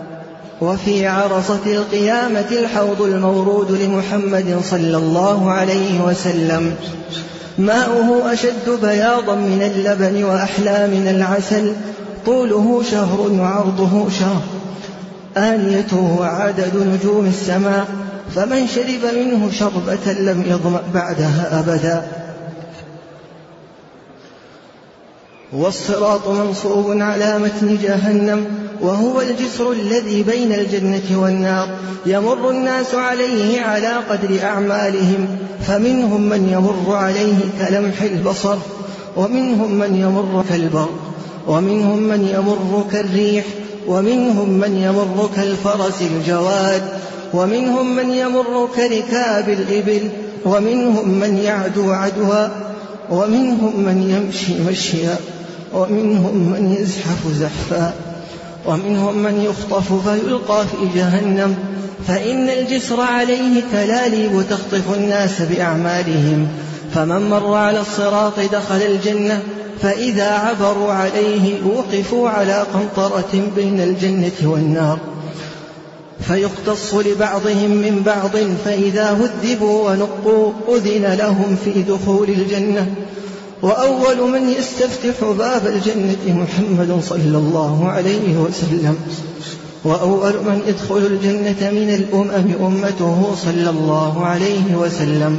وفي عرصة القيامة الحوض المورود لمحمد صلى الله عليه وسلم، ماؤه أشد بياضا من اللبن وأحلى من العسل، طوله شهر وعرضه شهر، آنيته عدد نجوم السماء، فمن شرب منه شربة لم يظمأ بعدها أبدا. والصراط منصوب على متن جهنم، وهو الجسر الذي بين الجنة والنار، يمر الناس عليه على قدر أعمالهم، فمنهم من يمر عليه كلمح البصر، ومنهم من يمر كالبرق، ومنهم من يمر كالريح، ومنهم من يمر كالفرس الجواد، ومنهم من يمر كركاب الإبل، ومنهم من يعدو عدوا، ومنهم من يمشي مشيا، ومنهم من يزحف زحفا، ومنهم من يخطف فيلقى في جهنم، فإن الجسر عليه كلاليب تخطف الناس بأعمالهم، فمن مر على الصراط دخل الجنة، فإذا عبروا عليه وقفوا على قنطرة بين الجنة والنار، فيقتص لبعضهم من بعض، فإذا هذبوا ونقوا أذن لهم في دخول الجنة. وأول من يستفتح باب الجنة محمد صلى الله عليه وسلم، وأول من يدخل الجنة من الأمم أمته صلى الله عليه وسلم.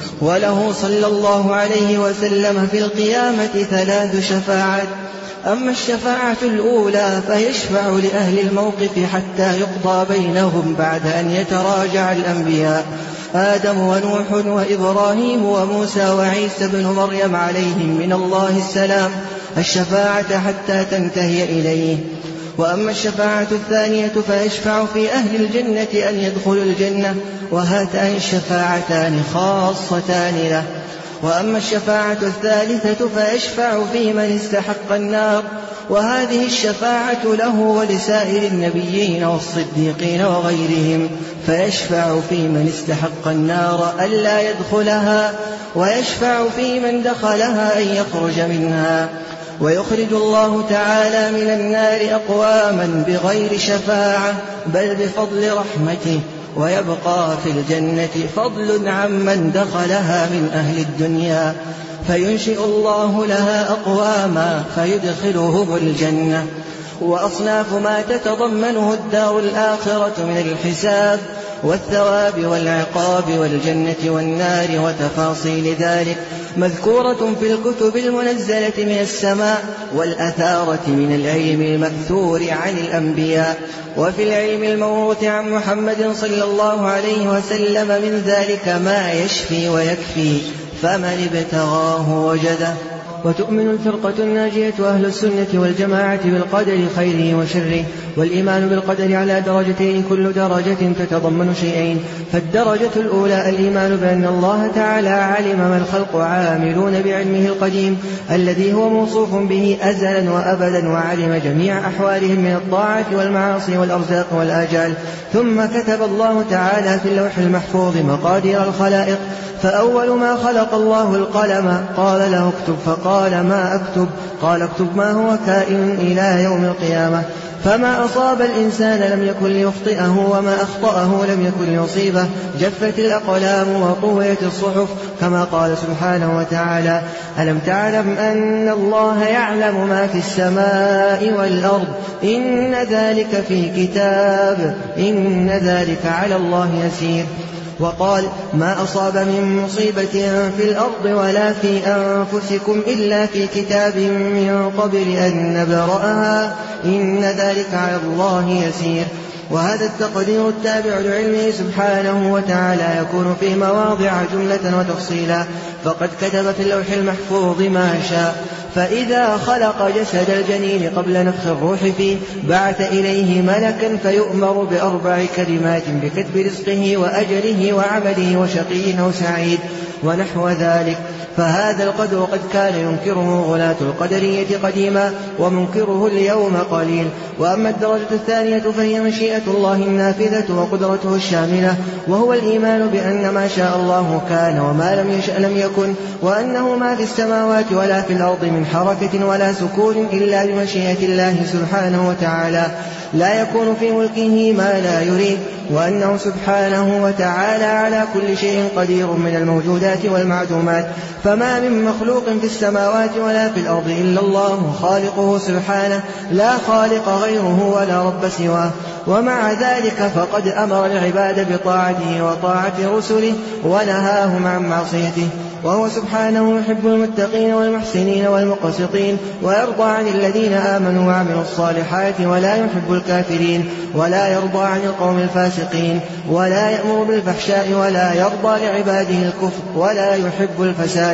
وله صلى الله عليه وسلم في القيامة ثلاث شفاعات. أما الشفاعة الأولى فيشفع لأهل الموقف حتى يقضى بينهم بعد أن يتراجع الأنبياء آدم ونوح وإبراهيم وموسى وعيسى بن مريم عليهم من الله السلام الشفاعة حتى تنتهي إليه. وأما الشفاعة الثانية فيشفع في أهل الجنة أن يدخلوا الجنة، وهاتان الشفاعتان خاصتان له. وأما الشفاعة الثالثة فيشفع في من استحق النار، وهذه الشفاعة له ولسائر النبيين والصديقين وغيرهم، فيشفع في من استحق النار ألا يدخلها، ويشفع في من دخلها أن يخرج منها. ويخرج الله تعالى من النار أقواما بغير شفاعة بل بفضل رحمته، ويبقى في الجنة فضل عمن دخلها من أهل الدنيا، فينشئ الله لها أقواما فيدخلهم الجنة. وأصناف ما تتضمنه الدار الآخرة من الحساب والثواب والعقاب والجنة والنار وتفاصيل ذلك مذكورة في الكتب المنزلة من السماء، والأثارة من العلم المأثور عن الأنبياء، وفي العلم الموروث عن محمد صلى الله عليه وسلم من ذلك ما يشفي ويكفي، فمن ابتغاه وجده. وتؤمن الفرقة الناجية أهل السنة والجماعة بالقدر خيره وشره، والإيمان بالقدر على درجتين، كل درجة تتضمن شيئين. فالدرجة الأولى الإيمان بأن الله تعالى علم ما الخلق عاملون بعلمه القديم الذي هو موصوف به أزلا وأبدا، وعلم جميع أحوالهم من الطاعة والمعاصي والأرزاق والآجال. ثم كتب الله تعالى في اللوح المحفوظ مقادير الخلائق، فأول ما خلق الله القلم قال له اكتب، فقال ما أكتب؟ قال اكتب ما هو كائن إلى يوم القيامة. فما أصاب الإنسان لم يكن ليخطئه، وما أخطأه لم يكن ليصيبه. جفت الأقلام وطويت الصحف، كما قال سبحانه وتعالى: ألم تعلم أن الله يعلم ما في السماء والأرض، إن ذلك في كتاب، إن ذلك على الله يسير. وقال: ما أصاب من مصيبة في الأرض ولا في أنفسكم إلا في كتاب من قبل أن نبرأها، إن ذلك على الله يسير. وهذا التقدير التابع لعلمه سبحانه وتعالى يكون في مواضع جملة وتفصيلا، فقد كتب في اللوح المحفوظ ما شاء. فإذا خلق جسد الجنين قبل نفخ الروح فيه بعث إليه ملكا فيؤمر بأربع كلمات بكتب رزقه وأجله وعمله وشقي أو سعيد ونحو ذلك. فهذا القدر قد كان ينكره غلاة القدرية قديما، ومنكره اليوم قليل. وأما الدرجة الثانية فهي مشيئة الله النافذة وقدرته الشاملة، وهو الإيمان بأن ما شاء الله كان وما لم يشأ لم يكن، وأنه ما في السماوات ولا في الأرض من حركة ولا سكون إلا بمشيئة الله سبحانه وتعالى، لا يكون في ملكه ما لا يريد، وأنه سبحانه وتعالى على كل شيء قدير من الموجودات والمعدومات. فما من مخلوق في السماوات ولا في الأرض إلا الله خالقه سبحانه، لا خالق غيره ولا رب سواه. ومع ذلك فقد أمر العباد بطاعته وطاعة رسله ونهاهم عن معصيته، وهو سبحانه يحب المتقين والمحسنين والمقسطين، ويرضى عن الذين آمنوا وعملوا الصالحات، ولا يحب الكافرين، ولا يرضى عن القوم الفاسقين، ولا يأمر بالفحشاء، ولا يرضى لعباده الكفر، ولا يحب الفساد.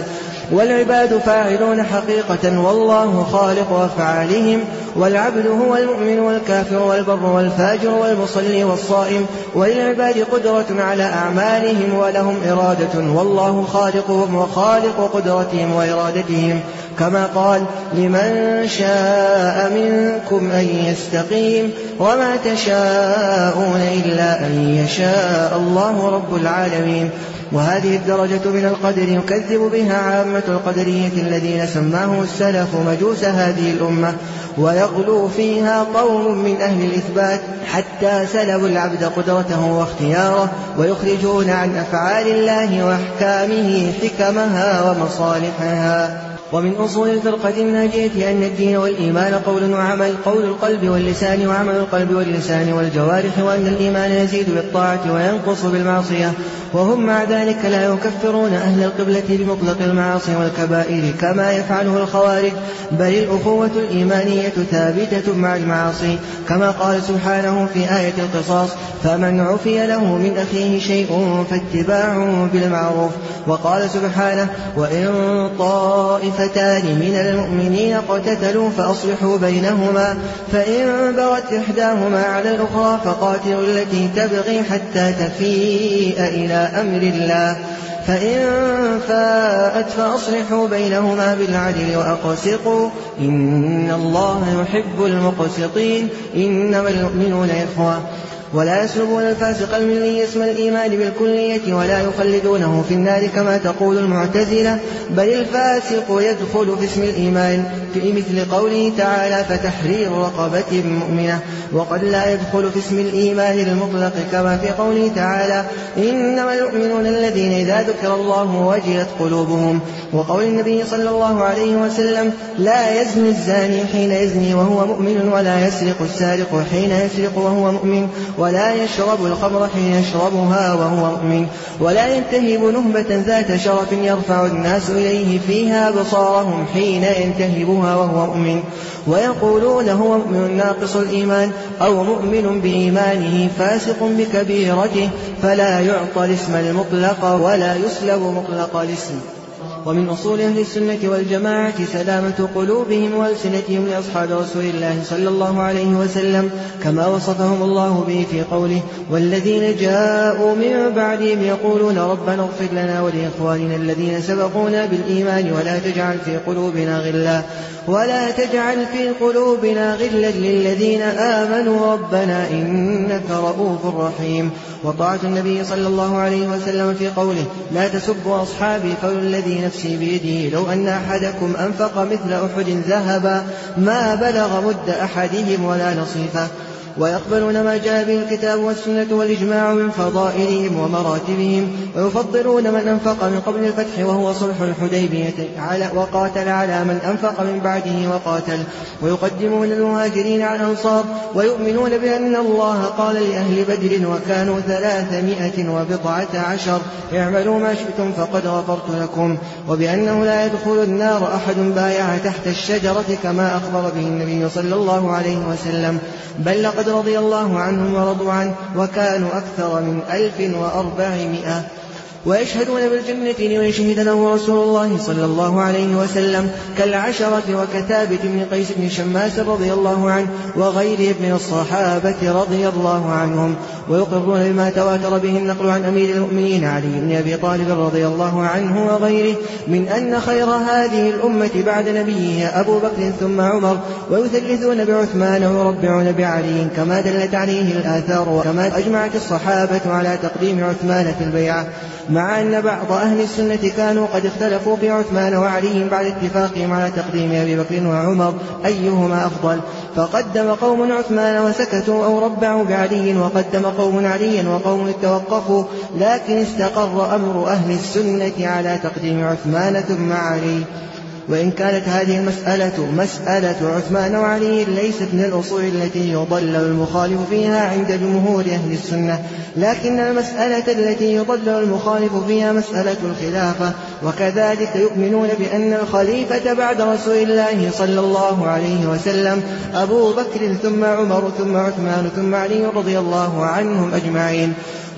والعباد فاعلون حقيقة والله خالق أفعالهم. والعبد هو المؤمن والكافر والبر والفاجر والمصلي والصائم، وللعباد قدرة على أعمالهم ولهم إرادة، والله خالقهم وخالق قدرتهم وإرادتهم، كما قال: لمن شاء منكم أن يستقيم وما تشاءون إلا أن يشاء الله رب العالمين. وهذه الدرجة من القدر يكذب بها عامة القدرية الذين سماهم السلف مجوس هذه الأمة، ويغلو فيها قوم من أهل الإثبات حتى سلبوا العبد قدرته واختياره، ويخرجون عن أفعال الله وأحكامه حكمها ومصالحها. ومن أصول الفرقة الناجية أن الدين والإيمان قول وعمل، قول القلب واللسان وعمل القلب واللسان والجوارح، وأن الإيمان يزيد بالطاعة وينقص بالمعصية، وهم مع ذلك لا يكفرون أهل القبلة بمطلق المعاصي والكبائر كما يفعله الخوارج، بل الأخوة الإيمانية ثابتة مع المعاصي، كما قال سبحانه في آية القصاص: فمن عفي له من أخيه شيء فاتباع بالمعروف. وقال سبحانه: وإن طائفتان من المؤمنين اقتتلوا فأصلحوا بينهما، فإن بغت إحداهما على الأخرى فقاتلوا التي تبغي حتى تفيء إلى أمر الله، فإن فاءت فأصلحوا بينهما بالعدل وأقسطوا إن الله يحب المقسطين، إنما المؤمنون إخوة. ولا يسلبون الفاسق الملي اسم الإيمان بالكلية ولا يخلدونه في النار كما تقول المعتزلة، بل الفاسق يدخل في اسم الإيمان في مثل قوله تعالى: فتحرير رقبة مؤمنة، وقد لا يدخل في اسم الإيمان المطلق كما في قوله تعالى: إنما المؤمنون الذين إذا ذكر الله وجلت قلوبهم، وقول النبي صلى الله عليه وسلم: لا يزني الزاني حين يزني وهو مؤمن، ولا يسرق السارق حين يسرق وهو مؤمن، ولا يشرب الخمر حين يشربها وهو مؤمن، ولا ينتهب نهبة ذات شرف يرفع الناس إليه فيها بصارهم حين ينتهبها وهو مؤمن. ويقولون هو مؤمن ناقص الإيمان أو مؤمن بإيمانه فاسق بكبيرته، فلا يعطى الاسم المطلق ولا يسلب مطلق الاسم. ومن أصول أهل السنة والجماعة سلامة قلوبهم وألسنتهم لأصحاب رسول الله صلى الله عليه وسلم، كما وصفهم الله به في قوله: والذين جاءوا من بعدهم يقولون ربنا اغفر لنا ولإخواننا الذين سبقونا بالإيمان ولا تجعل في قلوبنا غلا ولا تجعل في قلوبنا غلا للذين آمنوا ربنا إنك رؤوف رحيم. وطاعة النبي صلى الله عليه وسلم في قوله: لا تسبوا أصحابي فوالذي نفسي بيده لو أن أحدكم أنفق مثل أحد ذهبا ما بلغ مد أحدهم ولا نصيفه. ويقبلون ما جاء به الكتاب والسنة والإجماع من فضائلهم ومراتبهم، ويفضلون من أنفق من قبل الفتح وهو صلح الحديبية وقاتل على من أنفق من بعده وقاتل، ويقدمون المهاجرين على الأنصار، ويؤمنون بأن الله قال لأهل بدر وكانوا ثلاثمائة وبضعة عشر: اعملوا ما شئتم فقد غفرت لكم، وبأنه لا يدخل النار أحد بايع تحت الشجرة كما أخبر به النبي صلى الله عليه وسلم، بل لقد رضي الله عنهم ورضوا عنه وكانوا أكثر من ألف وأربعمائة. ويشهدون بالجنة لمن شهد له رسول الله صلى الله عليه وسلم كالعشرة وكثابت بن قيس بن شماس رضي الله عنه وغيره من الصحابة رضي الله عنهم. ويقرون بما تواتر به النقل عن أمير المؤمنين علي بن أبي طالب رضي الله عنه وغيره من أن خير هذه الأمة بعد نبيها أبو بكر ثم عمر، ويثلثون بعثمان ويربعون بعلي كما دلت عليه الآثار، وكما أجمعت الصحابة على تقديم عثمان في البيعة، مع أن بعض أهل السنة كانوا قد اختلفوا في عثمان وعلي بعد اتفاقهم على تقديم أبي بكر وعمر أيهما أفضل، فقدم قوم عثمان وسكتوا أو ربعوا بعلي، وقدم قوم عليا وقوم توقفوا، لكن استقر أمر أهل السنة على تقديم عثمان ثم علي. وإن كانت هذه المسألة مسألة عثمان وعلي ليست من الأصول التي يضل المخالف فيها عند جمهور أهل السنة، لكن المسألة التي يضل المخالف فيها مسألة الخلافة، وكذلك يؤمنون بأن الخليفة بعد رسول الله صلى الله عليه وسلم أبو بكر ثم عمر ثم عثمان ثم علي رضي الله عنهم أجمعين.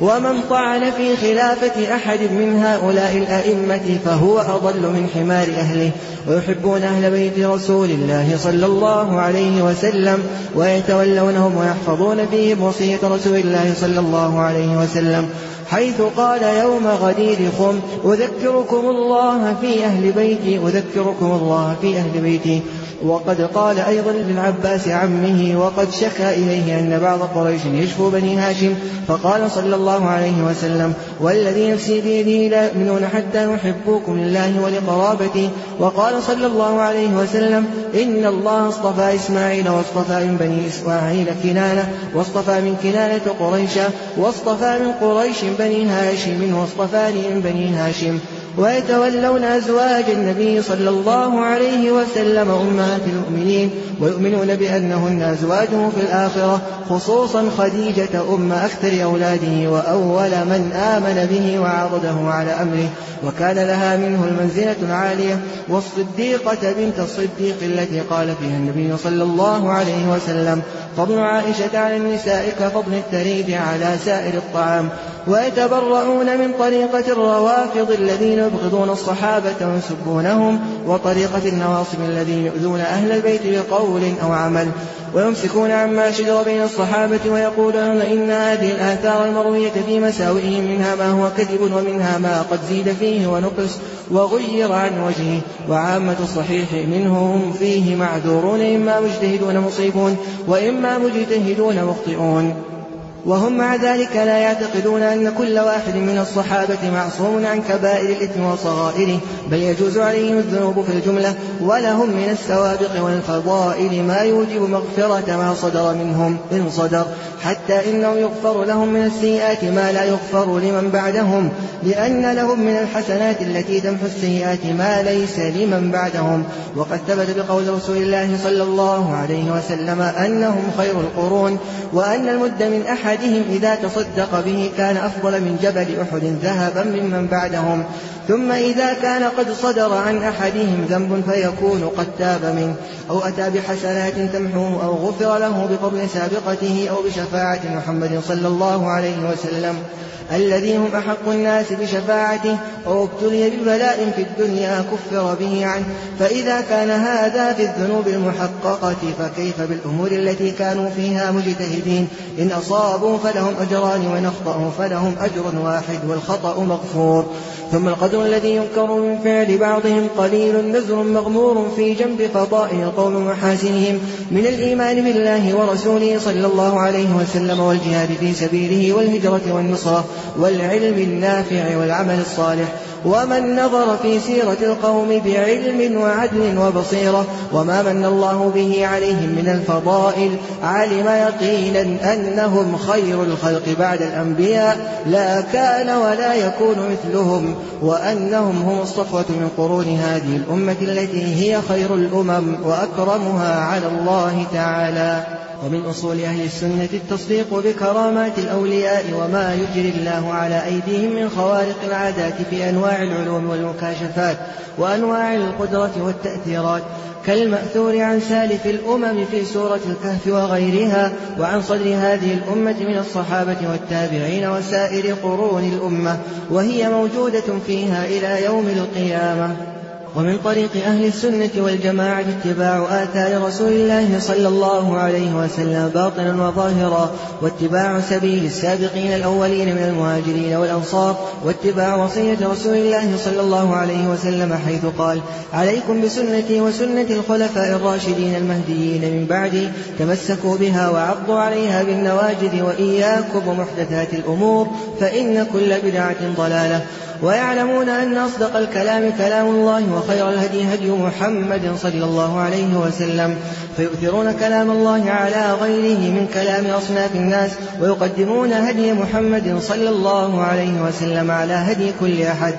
ومن طعن في خلافة أحد من هؤلاء الأئمة فهو أضل من حمار أهله. ويحبون أهل بيت رسول الله صلى الله عليه وسلم ويتولونهم ويحفظون فيهم وصية رسول الله صلى الله عليه وسلم، حيث قال يوم غدير خم: أذكركم الله في أهل بيتي أذكركم الله في أهل بيتي. وقد قال أيضا للعباس عمه وقد شكى إليه أن بعض قريش يشفو بني هاشم، فقال صلى الله عليه وسلم: والذي نفسي بيده لا يؤمنون حتى يحبوكم لله ولقرابتي. وقال صلى الله عليه وسلم: إن الله اصطفى إسماعيل واصطفى من بني إسماعيل كنانة واصطفى من كنانة قريشا واصطفى من قريش بني هاشم واصطفاني من بني هاشم. ويتولون أزواج النبي صلى الله عليه وسلم أمهات المؤمنين ويؤمنون بأنهن أزواجه في الآخرة، خصوصا خديجة أم أكثر أولاده وأول من آمن به وعضده على أمره، وكان لها منه المنزلة العالية. والصديقة بنت الصديق التي قال فيها النبي صلى الله عليه وسلم: فضل عائشة على النساء كفضل الثريد على سائر الطعام. ويتبرؤون من طريقة الروافض الذين يبغضون الصحابة ويسبونهم، وطريقة النواصب الذين يؤذون أهل البيت بقول أو عمل، ويمسكون عما شجر بين الصحابة ويقولون إن هذه الآثار المروية في مساوئهم منها ما هو كذب ومنها ما قد زيد فيه ونقص وغير عن وجهه، وعامة الصحيح منهم فيه معذورون، إما مجتهدون مصيبون وإما مجتهدون مخطئون. وهم مع ذلك لا يعتقدون أن كل واحد من الصحابة معصوم عن كبائر الإثم وصغائره، بل يجوز عليهم الذنوب في الجملة، ولهم من السوابق والفضائل ما يوجب مغفرة ما صدر منهم إن صدر، حتى إنه يغفر لهم من السيئات ما لا يغفر لمن بعدهم، لأن لهم من الحسنات التي تمحو السيئات ما ليس لمن بعدهم. وقد ثبت بقول رسول الله صلى الله عليه وسلم أنهم خير القرون، وأن المد من أحد أحدهم إذا تصدق به كان أفضل من جبل أحد ذهبا ممن بعدهم. ثم إذا كان قد صدر عن أحدهم ذنب فيكون قد تاب منه أو أتى بحسنات تمحوه أو غفر له بفضل سابقته أو بشفاعة محمد صلى الله عليه وسلم الذي هم أحق الناس بشفاعته، أو ابتلي ببلاء في الدنيا كفر به عنه. فإذا كان هذا في الذنوب المحققة فكيف بالأمور التي كانوا فيها مجتهدين؟ إن أصابوا فلهم أجران وإن أخطأوا فلهم أجر واحد والخطأ مغفور. ثم القدر الذي ينكر من فعل بعضهم قليل نزر مغمور في جنب فضائل القوم ومحاسنهم من الإيمان بالله ورسوله صلى الله عليه وسلم والجهاد في سبيله والهجرة والنصرة والعلم النافع والعمل الصالح. ومن نظر في سيرة القوم بعلم وعدل وبصيرة وما من الله به عليهم من الفضائل علم يقينا أنهم خير الخلق بعد الأنبياء لا كان ولا يكون مثلهم، وأنهم هم الصفوة من قرون هذه الأمة التي هي خير الأمم وأكرمها على الله تعالى. ومن أصول أهل السنة التصديق بكرامات الأولياء وما يجري الله على أيديهم من خوارق العادات في أنواع العلوم والمكاشفات وأنواع القدرة والتأثيرات، كالمأثور عن سالف الأمم في سورة الكهف وغيرها، وعن صدر هذه الأمة من الصحابة والتابعين وسائر قرون الأمة، وهي موجودة فيها إلى يوم القيامة. ومن طريق أهل السنة والجماعة اتباع آثار رسول الله صلى الله عليه وسلم باطنا وظاهرا، واتباع سبيل السابقين الأولين من المهاجرين والأنصار، واتباع وصية رسول الله صلى الله عليه وسلم حيث قال: عليكم بسنتي وسنة الخلفاء الراشدين المهديين من بعدي، تمسكوا بها وعضوا عليها بالنواجذ، وإياكم ومحدثات الأمور فإن كل بدعة ضلالة. ويعلمون أن أصدق الكلام كلام الله وخير الهدي هدي محمد صلى الله عليه وسلم، فيؤثرون كلام الله على غيره من كلام أصناف الناس، ويقدمون هدي محمد صلى الله عليه وسلم على هدي كل أحد.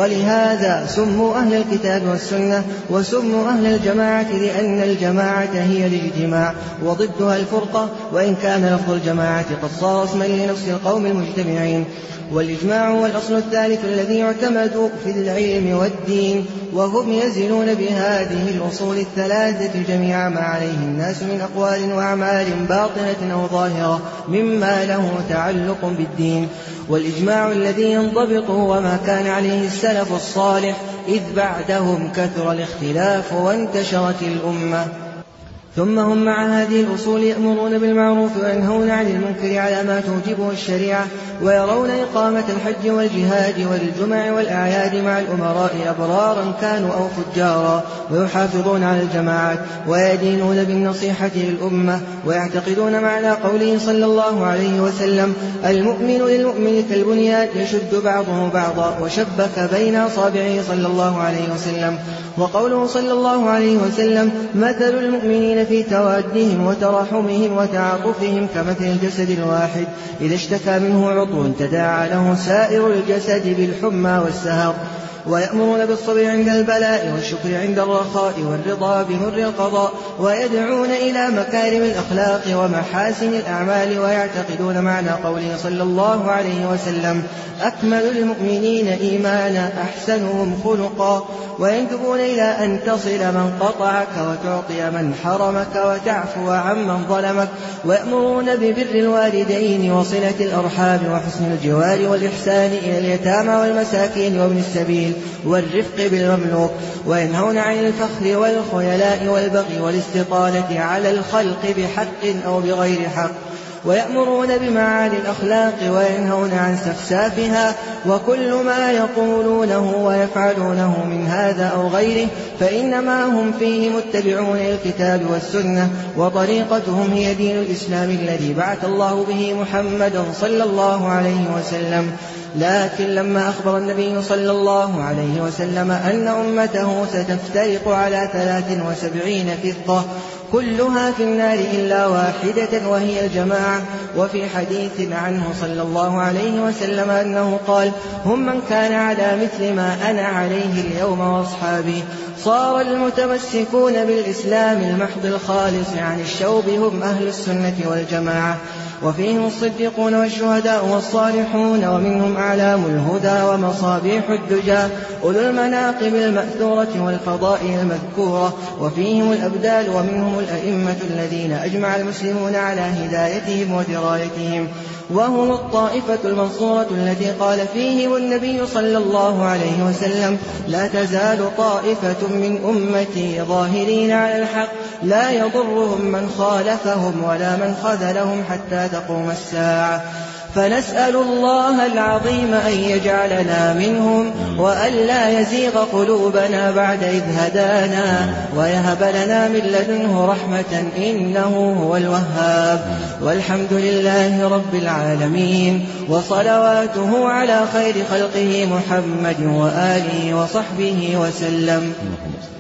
ولهذا سموا أهل الكتاب والسنة وسموا أهل الجماعة، لأن الجماعة هي الاجتماع وضدها الفرقة، وإن كان لفظ الجماعة قد صار اسما لنفس القوم المجتمعين. والإجماع هو الأصل الثالث الذي يعتمد في العلم والدين، وهم يزنون بهذه الأصول الثلاثة جميع ما عليه الناس من أقوال وأعمال باطنة أو ظاهرة مما له تعلق بالدين. والإجماع الذي ينضبط وما كان عليه السلف الصالح، إذ بعدهم كثر الاختلاف وانتشرت الأمة. ثم هم مع هذه الأصول يأمرون بالمعروف وينهون عن المنكر على ما توجبه الشريعة، ويرون إقامة الحج والجهاد والجمع والأعياد مع الأمراء أبرارا كانوا أو فجارا، ويحافظون على الجماعات ويدينون بالنصيحة للأمة، ويعتقدون معنى قوله صلى الله عليه وسلم: المؤمن للمؤمن كالبنيان يشد بعضه بعضا، وشبك بين أصابعه صلى الله عليه وسلم. وقوله صلى الله عليه وسلم: مثل المؤمنين في توادهم وتراحمهم وتعاطفهم كمثل الجسد الواحد إذا اشتكى منه عضو تداعى له سائر الجسد بالحمى والسهر. ويأمرون بالصبر عند البلاء والشكر عند الرخاء والرضا بمر القضاء، ويدعون إلى مكارم الأخلاق ومحاسن الأعمال، ويعتقدون معنى قوله صلى الله عليه وسلم: أكمل المؤمنين إيمانا أحسنهم خلقا، ويندبون إلى أن تصل من قطعك وتعطي من حرمك وتعفو عمن ظلمك. ويأمرون ببر الوالدين وصلة الأرحام وحسن الجوار والإحسان إلى اليتامى والمساكين وابن السبيل والرفق بالمملوك، وينهون عن الفخر والخيلاء والبغي والاستطالة على الخلق بحق أو بغير حق. ويأمرون بمعالي الأخلاق وينهون عن سفسافها، وكل ما يقولونه ويفعلونه من هذا أو غيره فإنما هم فيه متبعون الكتاب والسنة، وطريقتهم هي دين الإسلام الذي بعث الله به محمدا صلى الله عليه وسلم. لكن لما أخبر النبي صلى الله عليه وسلم أن أمته ستفترق على ثلاث وسبعين فرقة كلها في النار إلا واحدة وهي الجماعة، وفي حديث عنه صلى الله عليه وسلم أنه قال: هم من كان على مثل ما أنا عليه اليوم وأصحابي. صار المتمسكون بالإسلام المحض الخالص عن الشوب هم أهل السنة والجماعة، وفيهم الصديقون والشهداء والصالحون، ومنهم أعلام الهدى ومصابيح الدجى أولو المناقب المأثورة والفضائل المذكورة، وفيهم الأبدال، ومنهم الأئمة الذين أجمع المسلمون على هدايتهم ودرايتهم، وهم الطائفة المنصورة التي قال فيهم النبي صلى الله عليه وسلم: لا تزال طائفة من أمتي ظاهرين على الحق لا يضرهم من خالفهم ولا من خذلهم حتى تقوم الساعة. فنسأل الله العظيم أن يجعلنا منهم، وأن لا يزيغ قلوبنا بعد إذ هدانا، ويهب لنا من لدنه رحمة إنه هو الوهاب. والحمد لله رب العالمين، وصلواته على خير خلقه محمد وآله وصحبه وسلم.